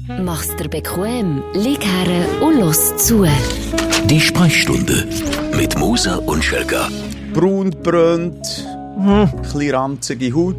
Mach's dir bequem, lieg her und los zu. Die Sprechstunde mit Musa und Schelka. Braun brennt, bisschen ranzige Haut.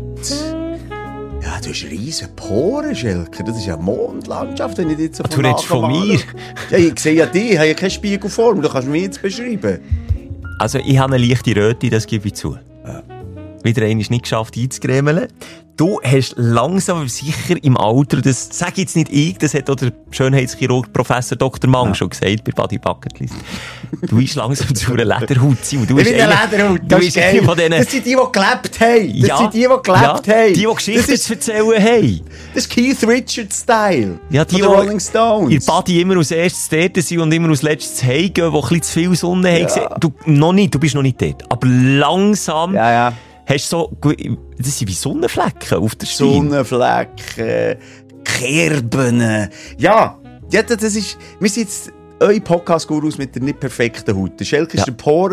Ja, du hast riesen Poren, Schelker. Das ist ja Mondlandschaft, wenn ich jetzt so Du redest von mir? Ja, ich sehe ja dich, ich habe ja keine Spiegelform. Du kannst mir jetzt beschreiben. Also, ich habe eine leichte Röte, das gebe ich zu. Ja. Wieder einmal nicht geschafft einzugremeln. Du hast langsam aber sicher im Alter, das sage ich jetzt nicht ich, das hat auch der Schönheitschirurg Professor Dr. Mang schon gesagt bei Body Bucket List. Du bist langsam zu einer Lederhaut. Ich bin eine Lederhaut, das ist geil. Das sind die gelebt haben. Das sind die gelebt haben. Die Geschichten zu erzählen haben. Das ist Keith Richards-Style. Ja, die Rolling Stones. Ihr Body immer als erstes dort sind und immer als letztes heimgehen, die ein bisschen zu viel Sonne haben gesehen. Du bist noch nicht dort. Aber langsam... Ja. Hast du so, das sind wie Sonnenflecken auf der Stirn. Sonnenflecken, Kerben. Ja, das ist, wir sind jetzt euer Podcast-Gurus mit der nicht perfekten Haut. Der Schelke ist der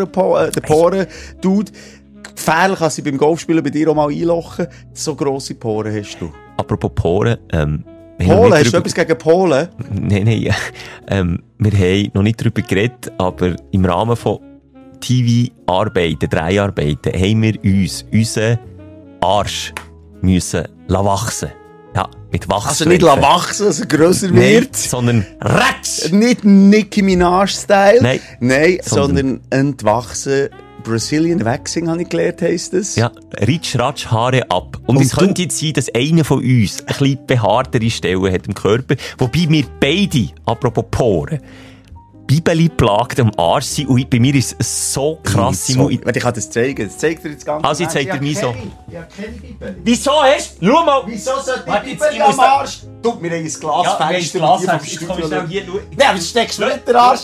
Poren-Dude. Gefährlich, als sie beim Golfspielen bei dir auch mal einlochen. So grosse Poren hast du. Apropos Poren, Polen? Hast du etwas gegen Polen? Nein. Wir haben noch nicht darüber geredet, aber im Rahmen von TV-Arbeiten, Dreharbeiten, haben wir unseren Arsch müssen wachsen. Ja, mit Wachsen. Also nicht wachsen, dass er grösser wird. Sondern ratsch! Nicht Nicki Minaj-Style. Nein, sondern entwachsen. Brazilian Waxing, habe ich gelernt, heisst das. Ja, ritsch, ratsch, Haare ab. Und es könnte jetzt sein, dass einer von uns ein bisschen behaartere Stellen hat im Körper, wobei wir beide, apropos Poren, Bibeli plagt am Arsch sind. Und bei mir ist es so krass. Warte, ich kann das zeigen. Das zeigt dir jetzt ganz Also, ich zeig dir mir so. Ja, keine Bibeli. Wieso hast du? Schau mal! Wieso sollte die Bibeli am Arsch? Du, wir haben ein Glasfenster. Ja, jetzt komm ich schnell hier schauen. Nein, aber steckst du nicht den Arsch?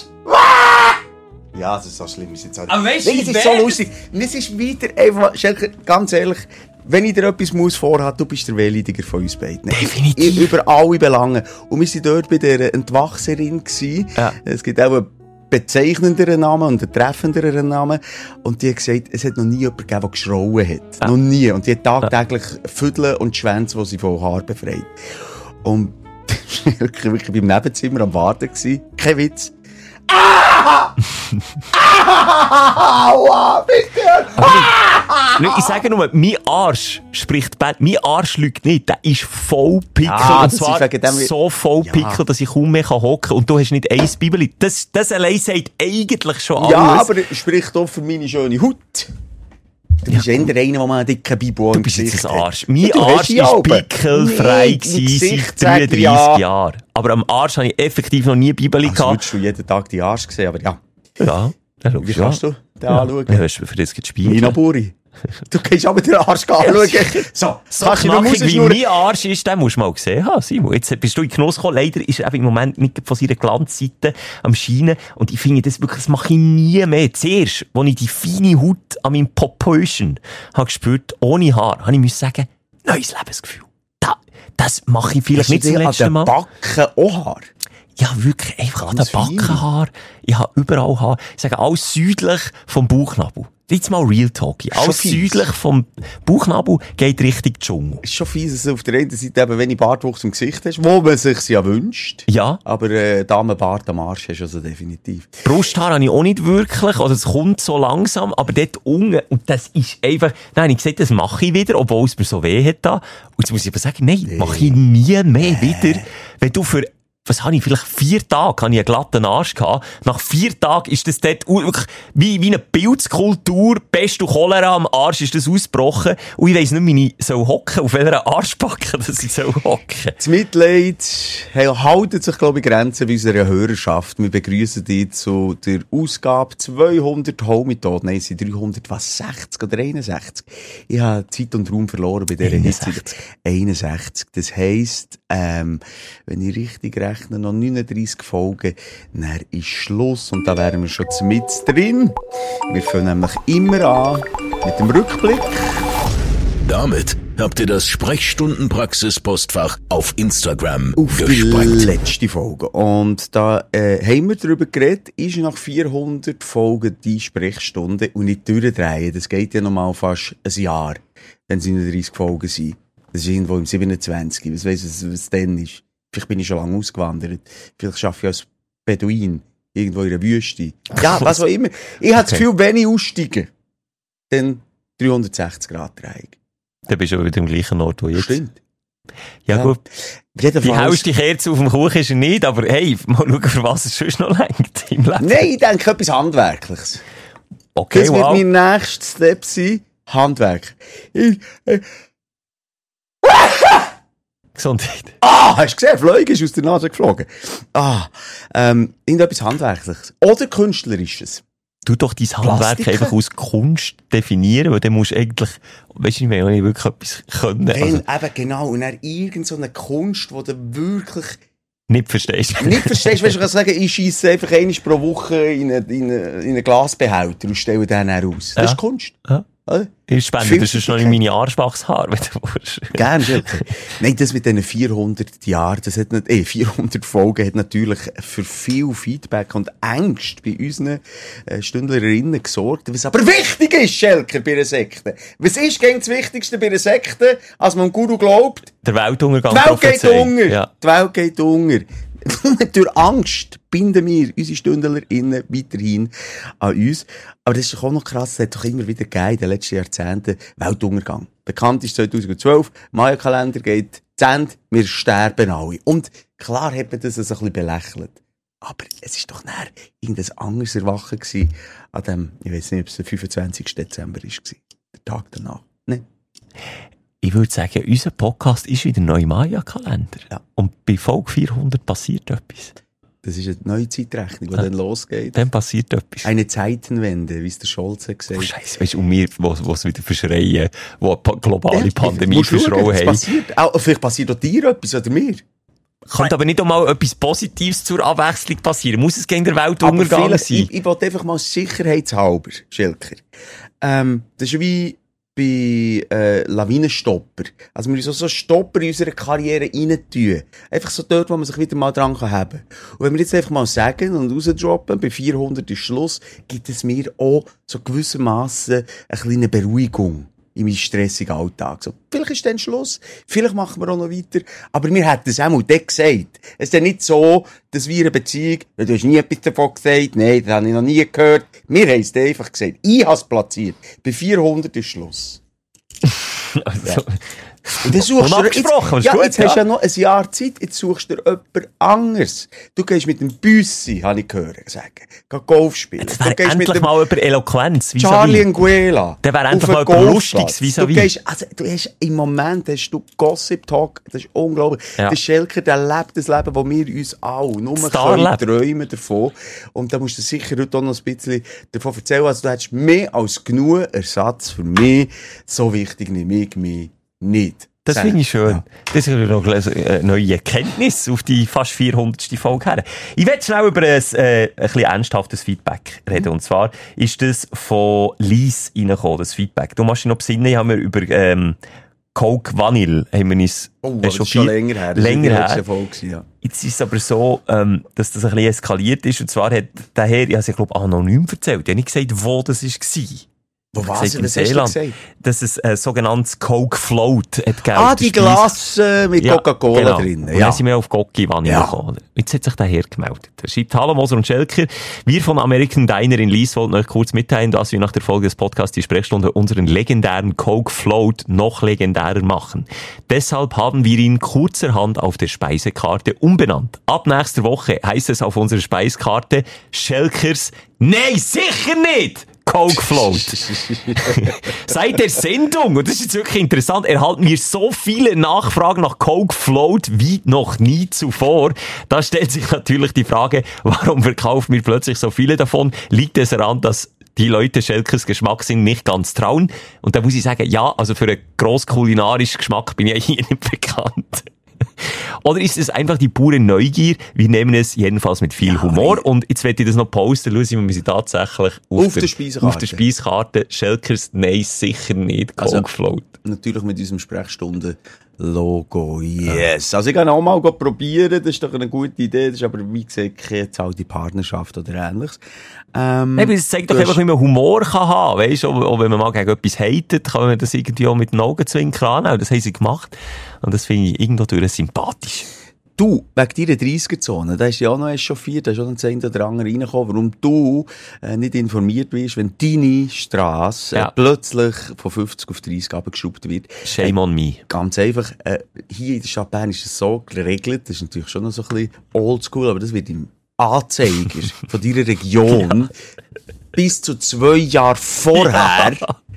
Ja, das ist so schlimm. Ist jetzt auch nicht. Aber weißt du, es ist so lustig. Und es ist wieder einfach, Schelker, ganz ehrlich, wenn ich dir etwas vorhaben, du bist der Wehleidiger von uns beiden. Definitiv. Über alle Belange. Und wir waren dort bei der Entwachserin gewesen. Ja. Es gibt auch einen bezeichnenderen Namen und einen treffenderen Namen. Und die hat gesagt, es hat noch nie jemanden gegeben, der geschrauen hat. Ja. Noch nie. Und die hat tagtäglich Füdel und Schwänze, die sie von Haar befreit. Und wirklich beim Nebenzimmer am Warten gewesen. Kein Witz. Aua, bitte! Ich sage nur, mein Arsch spricht Band. Mein Arsch lügt nicht. Der ist voll Pickel. Und zwar so voll Pickel, dass ich kaum mehr hocken kann. Und du hast nicht ein Bibeli. Das allein sagt eigentlich schon alles. Ja, aber spricht auch für meine schöne Haut. Du bist eher einer, der mal einen dicken Bibo im Gesicht hat. Du bist ein Arsch. Mein Arsch war pickelfrei seit 33 Jahren. Aber am Arsch habe ich effektiv noch nie Bibeli gehabt. Also würdest du jeden Tag die Arsch sehen, aber ja. Ja, wie kannst du den anschauen? Ja, hast du für das gespielt? Nina Buri. Du kannst aber den Arsch anschauen. So knackig wie mein Arsch ist, den musst du mal gesehen haben, Simon. Jetzt bist du in den Genuss gekommen. Leider ist er im Moment nicht von seiner Glanzseite am Scheinen. Und ich finde das wirklich, das mache ich nie mehr. Zuerst, als ich die feine Haut an meinem Popöchen habe gespürt, ohne Haar, habe ich sagen, neues Lebensgefühl. Das mache ich vielleicht nicht zum letzten Mal. An den Backen auch Haar? Ja, wirklich, einfach an den Backenhaar. Ich habe überall Haar. Ich sage, alles südlich vom Bauchnabel. Jetzt mal Real Talk. Alles südlich vom Bauchnabel geht Richtung Dschungel. Es ist schon fies, dass du auf der einen Seite eben wenig Bartwuchs im Gesicht hast, wo man sich ja wünscht. Ja. Aber Damenbart am Arsch hast du also definitiv. Brusthaar habe ich auch nicht wirklich, oder es kommt so langsam, aber dort unten, und das ist einfach, nein, ich gesagt, das mache ich wieder, obwohl es mir so weh hat da. Und jetzt muss ich aber sagen, nein, mache ich nie mehr wieder. Wenn du für was habe ich, vielleicht 4 Tage, habe ich einen glatten Arsch gehabt. Nach 4 Tagen ist das dort wirklich wie eine Pilzkultur, Pest und Cholera am Arsch ist das ausgebrochen. Und ich weiss nicht, wie ich soll hocken, auf welcher Arschbacke, dass ich soll hocken. Das Mitleid haltet sich, glaube ich, Grenzen bei unserer Hörerschaft. Wir begrüßen dich zu der Ausgabe 200 Home-Methoden. Nein, es sind 360 oder 61. Ich habe Zeit und Raum verloren bei dieser Hitze. 61. Das heisst, wenn ich richtig rechne, noch 39 Folgen, dann ist Schluss und da wären wir schon mit drin. Wir fangen nämlich immer an mit dem Rückblick. Damit habt ihr das Sprechstundenpraxis-Postfach auf Instagram auf gesprengt. Die letzte Folge. Und da haben wir darüber geredet, ist nach 400 Folgen die Sprechstunde und nicht durchdrehen. Das geht ja normal fast ein Jahr, wenn es 39 Folgen sind. Das ist irgendwo im 27. Was weiss ich, was denn ist? Vielleicht bin ich schon lange ausgewandert. Vielleicht arbeite ich als Beduin. Irgendwo in der Wüste. Ja, was auch immer. Ich habe das Gefühl, wenn ich aussteige, dann 360 Grad Dreieck. Dann bist du aber wieder am gleichen Ort, wo jetzt. Stimmt. Ja, gut. Jedenfalls. Die hellste Kerze auf dem Kuchen ist er nicht, aber hey, mal schauen, für was es sonst noch reicht im Leben. Nein, ich denke etwas Handwerkliches. Okay, Das wird wow. mein nächster Step sein. Handwerk. Gesundheit. Hast du gesehen? Fleuge ist aus der Nase geflogen. Irgendetwas Handwerkliches. Oder Künstlerisches. Du doch dein Handwerk Plastiken? einfach als Kunst definieren, weil dann musst du eigentlich, weisst du, wenn ich wirklich etwas können. Also, Eben genau. Und dann irgend so eine Kunst, die du wirklich nicht verstehst. nicht verstehst. Weißt du, ich kann sagen, ich scheisse einfach einmal pro Woche in einen Glasbehälter und stelle den dann aus. Das Ja. ist Kunst. Ja. Oder? Ich spende, das ist noch in meine Arschbachshaar, wenn du willst. Gern, Schilke. Nein, das mit diesen 400 Jahren, das hat nicht, 400 Folgen hat natürlich für viel Feedback und Ängste bei unseren Stündlerinnen gesorgt. Was aber wichtig ist, Schelker, bei einer Sekte. Was ist gegen das Wichtigste bei einer Sekte, als man dem Guru glaubt? Der Weltuntergang. Die Welt geht prophezeit. unter. Ja. Die Welt geht unter. Durch Angst binden wir unsere StündlerInnen weiterhin an uns. Aber das ist doch auch noch krass, es hat doch immer wieder gegeben in den letzten Jahrzehnten Weltuntergang. Bekannt ist 2012, Maya-Kalender geht zu Ende, wir sterben alle. Und klar hat man das ein bisschen belächelt. Aber es ist doch näher irgendein anderes Erwachen gewesen an dem, ich weiss nicht, ob es der 25. Dezember war, der Tag danach. Ne? Ich würde sagen, unser Podcast ist wieder neu Maya-Kalender. Ja. Und bei Folge 400 passiert etwas. Das ist eine neue Zeitrechnung, die Ja. dann losgeht. Dann passiert etwas. Eine Zeitenwende, wie es der Scholz hat gesagt. Oh, Scheiße, weißt du, und wir, was wieder verschreien, wo eine globale Pandemie Musst schauen, verschrauen was haben. passiert. Auch, vielleicht passiert auch dir etwas oder mir. Könnte aber nicht einmal etwas Positives zur Abwechslung passieren. Muss es gegen den Aber Weltuntergang vielleicht, sein? ich wollte einfach mal sicherheitshalber, Schilker. Das ist wie bei Lawinenstopper. Also wir so Stopper in unserer Karriere rein tun. Einfach so dort, wo man sich wieder mal dran haben kann. Und wenn wir jetzt einfach mal sagen und rausdroppen, bei 400 ist Schluss, gibt es mir auch so gewissermaßen eine kleine Beruhigung in meinem stressigen Alltag. So, vielleicht ist dann Schluss, vielleicht machen wir auch noch weiter, aber wir hätten es auch mal dort gesagt. Es ist dann nicht so, dass wir eine Beziehung, du hast nie etwas davon gesagt, nein, das habe ich noch nie gehört. Wir haben es dir einfach gesagt. Ich habe es platziert. Bei 400 ist Schluss. Also, Und dann suchst unabgesprochen, jetzt, ist gut, jetzt hast du ja. ja noch ein Jahr Zeit, jetzt suchst du dir jemand anderes. Du gehst mit dem Büssi, habe ich gehört, sagen. Geh Golf spielen. das Du wäre gehst mit endlich dem mal über Eloquenz. Charlie Nguela. Der wäre auf endlich den mal über Golfplatz. Lustiges Du vis-à-vis. gehst, also, im Moment hast du Gossip Talk, das ist unglaublich. Ja. Der Schelker, der lebt das Leben, das wir uns alle nur Starleben. können träumen davon. Und da musst du sicher heute auch noch ein bisschen davon erzählen. Also, du hättest mehr als genug Ersatz für mich. So wichtig nehme ich mich nicht. Das finde ich schön. Ja. Das ist noch eine neue Erkenntnis auf die fast 400. Folge her. Ich will schnell über ein bisschen ernsthaftes Feedback reden. Und zwar ist das von Lies reingekommen, das Feedback. Du machst dich noch besinnen, ich habe mir über Coke Vanille haben wir uns Das ist schon länger her. Das länger war die her. letzte Folge gewesen, ja. Jetzt ist es aber so, dass das ein bisschen eskaliert ist. Und zwar hat der Herr, ich habe es, ich glaube, anonym erzählt. Ich habe nicht gesagt, wo das war. Wo was? Gesagt, im Was hast du Seeland. gesagt? Dass es ein sogenanntes Coke Float hat gegeben. Ah, auf der die Speise- Glas mit Coca-Cola genau. drin. Und dann sind wir auf Gocki Vanille Ja. gekommen. Jetzt hat sich der Herr gemeldet. Er schreibt, hallo Moser und Schelker, wir von American Diner in Lies wollten euch kurz mitteilen, dass wir nach der Folge des Podcasts die Sprechstunde unseren legendären Coke Float noch legendärer machen. Deshalb haben wir ihn kurzerhand auf der Speisekarte umbenannt. Ab nächster Woche heißt es auf unserer Speiskarte Schelkers, nein, sicher nicht! Coke Float. Seit der Sendung, und das ist jetzt wirklich interessant, erhalten wir so viele Nachfragen nach Coke Float wie noch nie zuvor. Da stellt sich natürlich die Frage, warum verkaufen wir plötzlich so viele davon? Liegt es daran, dass die Leute Schelkers Geschmackssinn nicht ganz trauen? Und da muss ich sagen, ja, also für einen grosskulinarischen Geschmack bin ich ja hier nicht bekannt. Oder ist es einfach die pure Neugier? Wir nehmen es jedenfalls mit viel Humor. Und jetzt werde ich das noch posten. Schauen wir sind tatsächlich auf der Speiskarte. Schelkers, nein, sicher nicht. Coke Float. Natürlich mit unserem Sprechstunden-Logo. Yes. Also ich kann auch mal probieren. Das ist doch eine gute Idee. Das ist aber, wie gesagt, keine zahlte Partnerschaft oder ähnliches. Es zeigt doch einfach, wie man Humor kann haben. Weißt du, auch wenn man mal gegen etwas hatet, kann man das irgendwie auch mit den Augenzwinkern annehmen. Das haben sie gemacht. Und das finde ich irgendwo durch sympathisch. du, wegen deiner 30er-Zone, da ist ja auch noch echauffiert, da ist auch noch das eine oder andere reingekommen, warum du nicht informiert bist, wenn deine Strasse plötzlich von 50 auf 30 abgeschraubt wird. Shame on me. Ganz einfach, hier in der Stadt Bern ist es so geregelt, das ist natürlich schon noch so ein bisschen oldschool, aber das wird im Anzeiger von deiner Region bis zu 2 Jahre vorher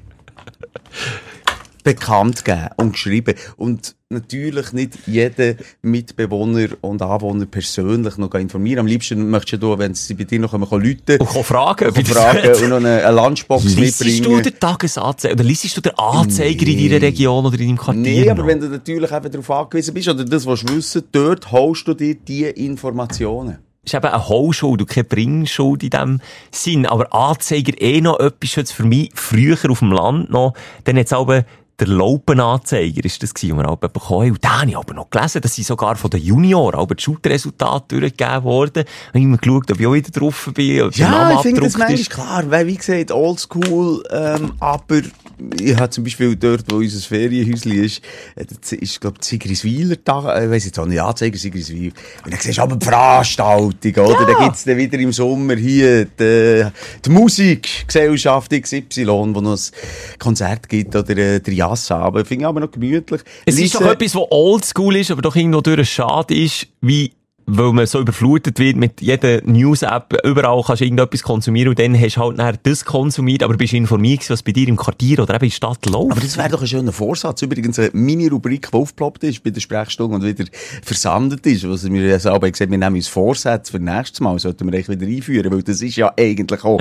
bekannt gegeben und geschrieben. Und natürlich nicht jeder Mitbewohner und Anwohner persönlich noch informieren. Am liebsten möchtest du, wenn sie bei dir noch rufen, und fragen und noch eine Lunchbox mitbringen. Liesest du den Tagesanzeiger, oder liesest du den Anzeiger in deiner Region oder in deinem Quartier? Nee, aber wenn du natürlich eben darauf angewiesen bist, oder das, was du wissen, dort holst du dir die Informationen. Es ist eben eine Hausschuld und keine Bringschuld in dem Sinn. Aber Anzeiger noch etwas jetzt für mich früher auf dem Land noch. Dann jetzt aber der Laupenanzeiger ist das gewesen, den wir auch bekommen. Und da habe ich aber noch gelesen, dass sie sogar von den Junioren aber die Schulresultate durchgegeben wurden. Ich habe immer geschaut, ob ich auch wieder drauf bin, ob der Name ich finde das abgedruckt manchmal klar, weil, wie gesagt, oldschool, aber ich habe zum Beispiel dort, wo unser Ferienhäuschen ist, glaube ich, Sigriswiler Tag, ich weiss jetzt auch nicht, Anzeiger Sigriswil. Und dann siehst du aber die Veranstaltung, oder? Ja. Dann gibt's dann wieder im Sommer hier die Musikgesellschaft XY, wo noch ein Konzert gibt, oder aber finde ich aber noch gemütlich. Es ist doch etwas, was oldschool ist, aber doch irgendwo durch schade ist, wie, weil man so überflutet wird mit jeder News-App, überall kannst du irgendetwas konsumieren und dann hast du halt nachher das konsumiert, aber bist informiert, was bei dir im Quartier oder eben in der Stadt läuft. Aber das wäre doch ein schöner Vorsatz. Übrigens eine Mini-Rubrik, die aufgeploppt ist bei der Sprechstunde und wieder versandet ist. Was wir ja selber gesagt, wir nehmen uns Vorsätze für nächstes Mal, sollten wir echt wieder einführen, weil das ist ja eigentlich auch,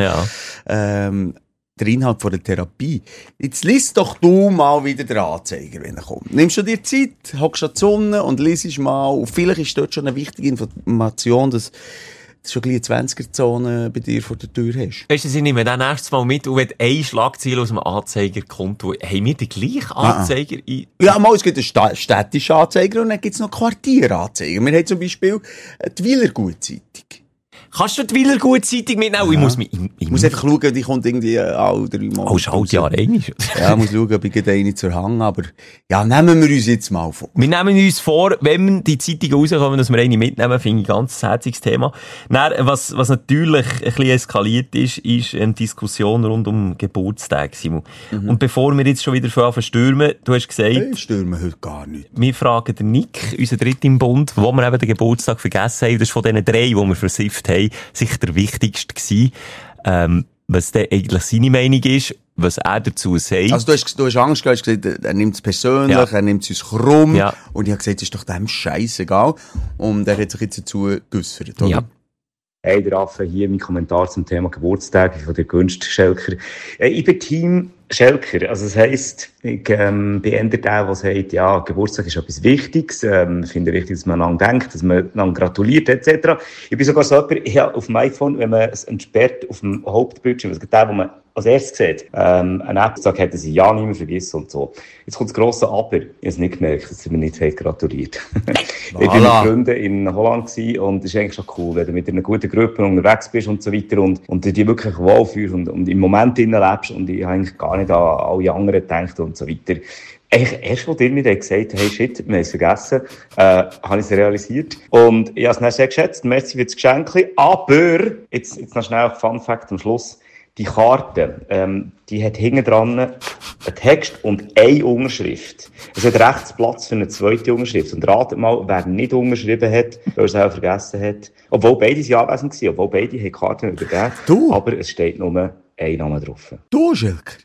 der Inhalt von der Therapie. Jetzt liest doch du mal wieder den Anzeiger, wenn er kommt. Nimmst du dir Zeit, hockst an die Sonne und liest mal. Und vielleicht ist dort schon eine wichtige Information, dass du schon gleich eine 20er-Zone bei dir vor der Tür hast. Weißt du, ich nehme dann nächstes Mal mit und wenn ein Schlagziel aus dem Anzeiger kommt, haben wir den gleichen Anzeiger ein? Ja, mal, es gibt einen städtischen Anzeiger und dann gibt es noch Quartieranzeiger. Wir haben zum Beispiel die Wielergut-Zeitung. Kannst du die Wielergut-Zeitung mitnehmen? Ja. Ich muss einfach schauen, die kommt irgendwie alle 3 Mal. Oh, Schaltjahr eigentlich. Ja, ich muss schauen, ob ich eine zur Hand, aber ja, nehmen wir uns jetzt mal vor. Wir nehmen uns vor, wenn die Zeitungen rauskommen, dass wir eine mitnehmen, finde ich ein ganz herziges Thema. Dann, was natürlich ein bisschen eskaliert ist eine Diskussion rund um Geburtstag, Simon. Und bevor wir jetzt schon wieder stürmen, du hast gesagt... Ich stürme heute gar nicht. Wir fragen den Nick, unseren Dritt im Bund, wo wir eben den Geburtstag vergessen haben. Das ist von diesen 3, die wir versifft haben, sicher der wichtigste gewesen, was der eigentlich seine Meinung ist, was er dazu sagt. Also du hast Angst gehabt, hast gesagt, er nimmt es persönlich, er nimmt es uns krumm, und ich habe gesagt, es ist doch dem scheißegal, und er hat sich jetzt dazu geäussert, oder? Ja. Hey, der Affe hier, mein Kommentar zum Thema Geburtstag von dir gewünscht, Schelker. Ich bin Team Schelker. Also, das heisst, ich bin eher der, der sagt, ja, Geburtstag ist etwas Wichtiges. Ich finde wichtig, dass man an denkt, dass man an gratuliert, etc. Ich bin sogar so jemand, ich habe auf dem iPhone, wenn man es entsperrt, auf dem Hauptbildschirm, also der, wo man als erstes sieht, einen App-Tag hat, dass ich ja nicht mehr vergessen und so. Jetzt kommt das grosse Aber. Ich habe es nicht gemerkt, dass sie mir nicht gratuliert. Ich war mit Freunden in Holland gewesen, und es ist eigentlich schon cool, wenn du mit einer guten Gruppe unterwegs bist und so weiter und du dich wirklich wohlfühlst und im Moment lebst, und ich habe eigentlich gar nicht an alle anderen gedacht und so weiter. Eigentlich erst, als ihr mir dann gesagt habt, hey shit, wir haben es vergessen, habe ich es realisiert. Und ich habe es dann sehr geschätzt, merci für das Geschenk. Aber, jetzt noch schnell ein Fun Fact am Schluss. Die Karte, die hat hinten dran einen Text und eine Unterschrift. Es hat rechts Platz für eine zweite Unterschrift. Und ratet mal, wer nicht unterschrieben hat, weil er es auch vergessen hat. Obwohl beide ja anwesend waren, obwohl beide die Karten übergeben. Du? Aber es steht nur ein Name drauf. Du, Schelker?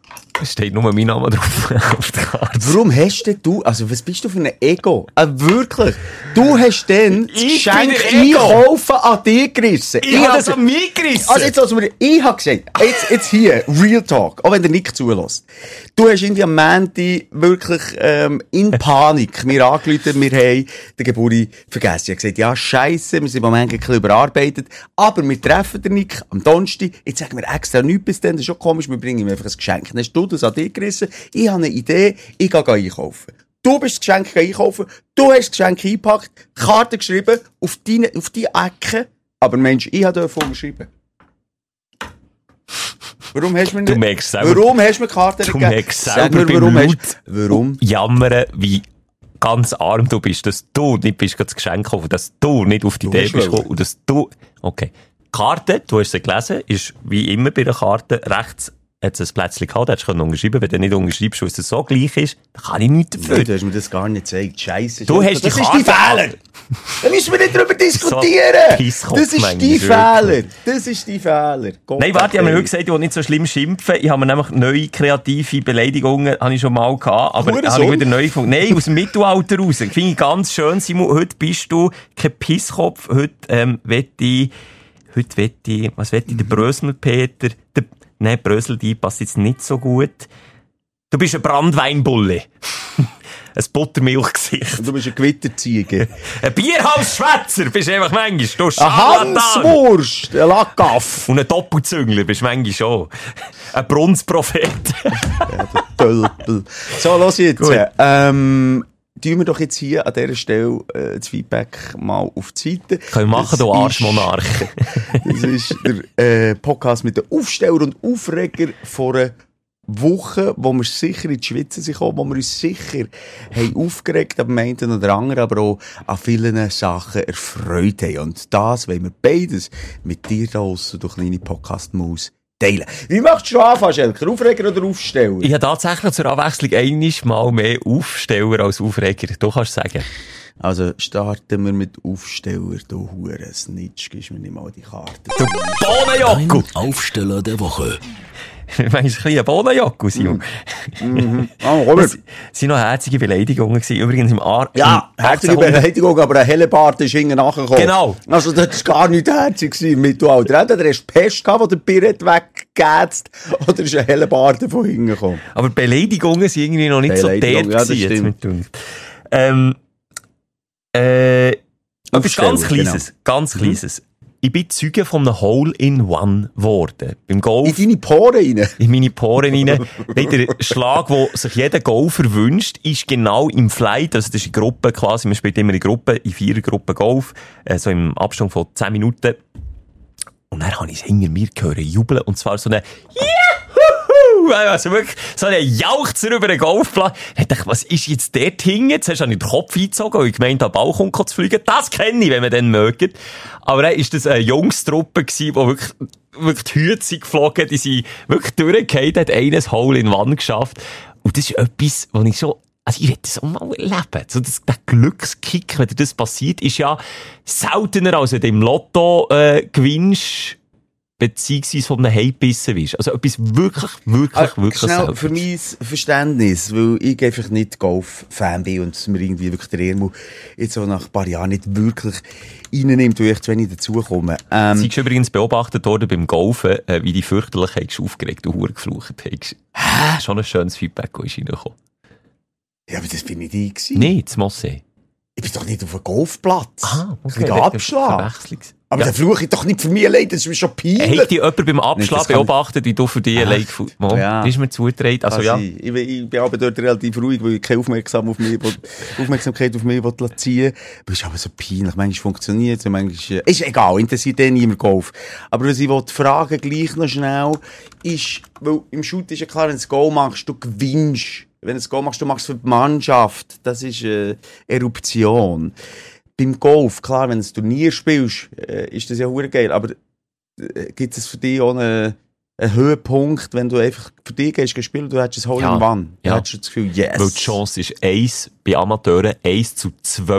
Es steht nur mein Name drauf auf der Karte. Warum hast denn du, also was bist du für ein Ego? Wirklich? Du hast dann das Geschenk einkaufen an dich gerissen. Ich habe das an mich gerissen. Also ich habe gesagt, jetzt hier, Real Talk, auch wenn der Nick zulässt. Du hast irgendwie am Montag wirklich in Panik mir angerufen, wir haben den Geburt vergessen. Ich habe gesagt, ja scheisse, wir sind im Moment ein bisschen überarbeitet, aber wir treffen den Nick am Donnerstag, jetzt sagen wir extra nichts bis dann, das ist schon komisch, wir bringen ihm einfach ein Geschenk. Dann hast du das an dich gerissen, ich habe eine Idee, ich gehe einkaufen. Du bist das Geschenk einkaufen, du hast das Geschenk eingepackt, Karte geschrieben, auf die Ecke, aber Mensch, ich habe davon geschrieben. Warum hast du mir nicht? Warum hast du mir die Karte gegeben? Du merkst selber, warum? Warum? Jammern wie ganz arm du bist, dass du nicht bist das Geschenk kaufen, dass du nicht auf die Idee bist gekommen und dass du... Okay. Karte, du hast sie gelesen, ist wie immer bei der Karte rechts hat es ein Plätzchen gehabt, hättest du unterschreiben. Wenn du nicht unterschreibst, weil es so gleich ist, dann kann ich nichts dafür. Nein, du hast mir das gar nicht gezeigt. Scheisse. Du hast das die ist dein Fehler. Da müssen wir nicht drüber diskutieren. Das ist dein Fehler. Das ist dein Fehler. Nein, warte, ich habe mir heute gesagt, ich will nicht so schlimm schimpfen. Ich habe mir nämlich neue kreative Beleidigungen habe ich schon mal gehabt, aber habe ich wieder neu gefunden. Nein, aus dem Mittelalter raus. Finde ich ganz schön, Simon. Heute bist du kein Pisskopf. Heute wette ich, was wette ich, der Brösel-Peter, nein, Brösel, die passt jetzt nicht so gut. Du bist ein Brandweinbulle. Ein Buttermilchgesicht. Und du bist ein Gewitterziege. Ein Bierhausschwätzer bist du einfach manchmal. Du ein Scharlatan. Hanswurst, ein Lackaff. Und ein Doppelzüngler bist du manchmal schon. Ein Brunsprophet. Ja, der Tölpel. So, los jetzt. Tun wir doch jetzt hier an dieser Stelle das Feedback mal auf die Seite. Können wir machen, du Arschmonarch. Das ist der Podcast mit den Aufsteller und Aufreger vor einer Woche, wo wir sicher in die Schweize sind gekommen, wo wir uns sicher haben aufgeregt am einen oder anderen, aber auch an vielen Sachen erfreut haben. Und das wollen wir beides mit dir da draussen durch kleine Podcast-Maus teilen. Wie möchtest du anfangen, Schelker? Aufreger oder Aufsteller? Ich habe tatsächlich zur Abwechslung einmal mehr Aufsteller als Aufreger. Du kannst sagen. Also starten wir mit Aufsteller. Du Huren-Snitch, gibst mir nicht mal die Karte. Der Bohnenjockel! Aufsteller der Woche. Manchmal ein bisschen ein Bohnenjockel, Simon. Das sind noch herzige Beleidigungen gewesen. Übrigens im Ja, herzige Beleidigung, aber ein Hellebart ist hinten nachgekommen. Genau. Also das war gar nicht herzig im Mittelalter. Entweder hast du Pest gehabt, wo der Birret weggegäzt, oder ist ein Hellebart von hinten gekommen. Aber Beleidigungen sind irgendwie noch nicht so der gewesen. Etwas ganz Kleines, ganz Kleines. Ich bin Zeuge von einem Hole-in-One geworden. Beim Golf. In deine Poren rein? In meine Poren rein. Der Schlag, den sich jeder Golfer wünscht, ist genau im Flight. Also, das ist eine Gruppe quasi. Man spielt immer in Gruppen, in 4 Gruppen Golf. So im Abstand von 10 Minuten. Und dann habe ich es hinter mir gehört jubeln. Und zwar so eine also wirklich, so ein Jauchzer über den Golfplatz. Ich dachte, was ist jetzt dort hinten? Jetzt hast du den Kopf eingezogen, weil ich gemeint habe, Ball kommt zu fliegen. Das kenne ich, wenn man den mögt. Aber dann war das eine Jungstruppe gewesen, die wirklich die Hüte sind geflogen, die sind wirklich durchgefallen, hat eines Hole in One geschafft. Und das ist etwas, wo ich so, also ich will das auch mal erleben. So der Glückskick, wenn dir das passiert, ist ja seltener, als wenn du im Lotto gewinnst, beziehungsweise von einem Heimbissen bist. Also etwas wirklich schnell seltenes. für mein Verständnis, weil ich einfach nicht Golf-Fan bin und es mir irgendwie wirklich der Ärmel jetzt so nach ein paar Jahren nicht wirklich reinnimmt, weil ich zu wenig dazukomme. Sie ist übrigens beobachtet worden beim Golfen, wie die fürchterlich hast aufgeregt und hure geflucht hast. Hä? Schon ein schönes Feedback, das ist reingekommen. Ja, aber das bin nicht ich gewesen. Nein, das Mossee. Ich bin doch nicht auf einem Golfplatz. Ah, okay. Ich Abschlag. Aber dann fluche ich doch nicht für mich allein, das ist mir schon peinlich. Hat dich jemand beim Abschlag beobachtet, wie du für dich allein gefühlt hast? Ja. Das ist mir zugetragen. Also, ja. Ich bin aber dort relativ ruhig, weil ich keine Aufmerksamkeit auf mich ziehen will. Aber es ist aber so peinlich. Manchmal funktioniert es, manchmal ist egal, interessiert eh niemand Golf. Aber was ich fragen gleich noch schnell, ist, weil im Shoot ist ja klar, wenn du ein Goal machst, du gewinnst. Wenn du ein Goal machst, du machst es für die Mannschaft. Das ist Eruption. Beim Golf, klar, wenn du ein Turnier spielst, ist das ja verdammt geil. Aber gibt es für dich auch einen Höhepunkt, wenn du einfach für dich gehst spielen, du hättest ein Hole-in-One? Ja. Du hättest das Gefühl, yes. Weil die Chance ist 1 bei Amateuren, 1 zu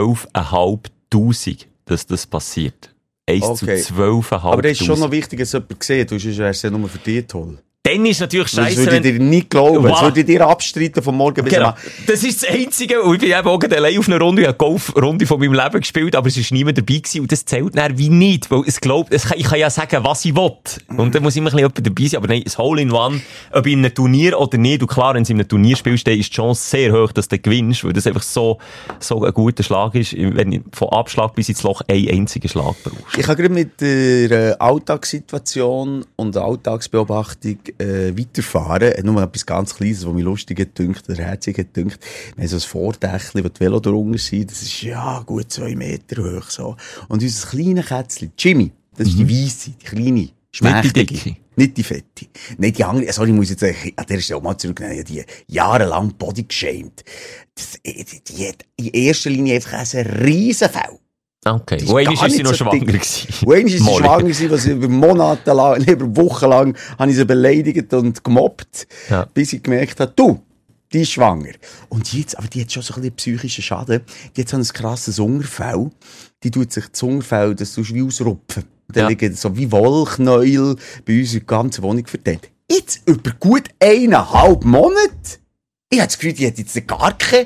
12.500, dass das passiert. 1 zu 12.500. Aber das ist schon noch wichtig, dass jemand sieht, sonst wäre es ja nur für dich toll. Dann ist natürlich scheiße. Das würde ich dir nicht glauben. Das würde ich dir abstreiten von morgen bis genau. Das ist das Einzige. Und ich bin eben auch allein auf einer Runde, ich habe eine Golfrunde von meinem Leben gespielt, aber es ist niemand dabei gewesen. Und das zählt dann wie nicht. Weil es glaubt, ich kann ja sagen, was ich will. Und dann muss immer ein bisschen jemand dabei sein. Aber nein, ein Hole-in-One, ob in einem Turnier oder nicht. Und klar, wenn du in einem Turnier spielst, dann ist die Chance sehr hoch, dass du gewinnst. Weil das einfach so ein guter Schlag ist, wenn du von Abschlag bis ins Loch einen einzigen Schlag brauchst. Ich habe gerade mit der Alltagssituation und der Alltagsbeobachtung weiterfahren. Nur etwas ganz Kleines, was mich lustig gedünkt, oder herzig gedünkt. Wir haben so ein Vordächchen, wo die Velo drunter sind. Das ist ja gut 2 Meter hoch. So. Und unser kleines Kätzchen, Jimmy, das ist die Weisse, die kleine, schmächtige. Nicht die Fette. Nein, die andere, sorry, ich muss jetzt, an der Stelle auch mal zurücknehmen, die jahrelang Body geshamed. Die hat in erster Linie einfach ein Riesenfell. Okay. Wo einmal ist sie noch schwanger gewesen. Wo einmal ist sie schwanger gewesen, was über Monate lang, über Wochen lang, habe ich sie beleidigt und gemobbt, bis ich gemerkt habe, du, die ist schwanger. Und jetzt, aber die hat schon so ein bisschen psychischen Schaden. Die hat so ein krasses Unterfell. Die tut sich das Unterfell, das tust du wie ausrupfen. Da liegen so wie Wollknäuel bei uns in der ganzen Wohnung verteilt. Jetzt, über gut 1,5 Monate, ich habe das Gefühl, die hat jetzt gar kein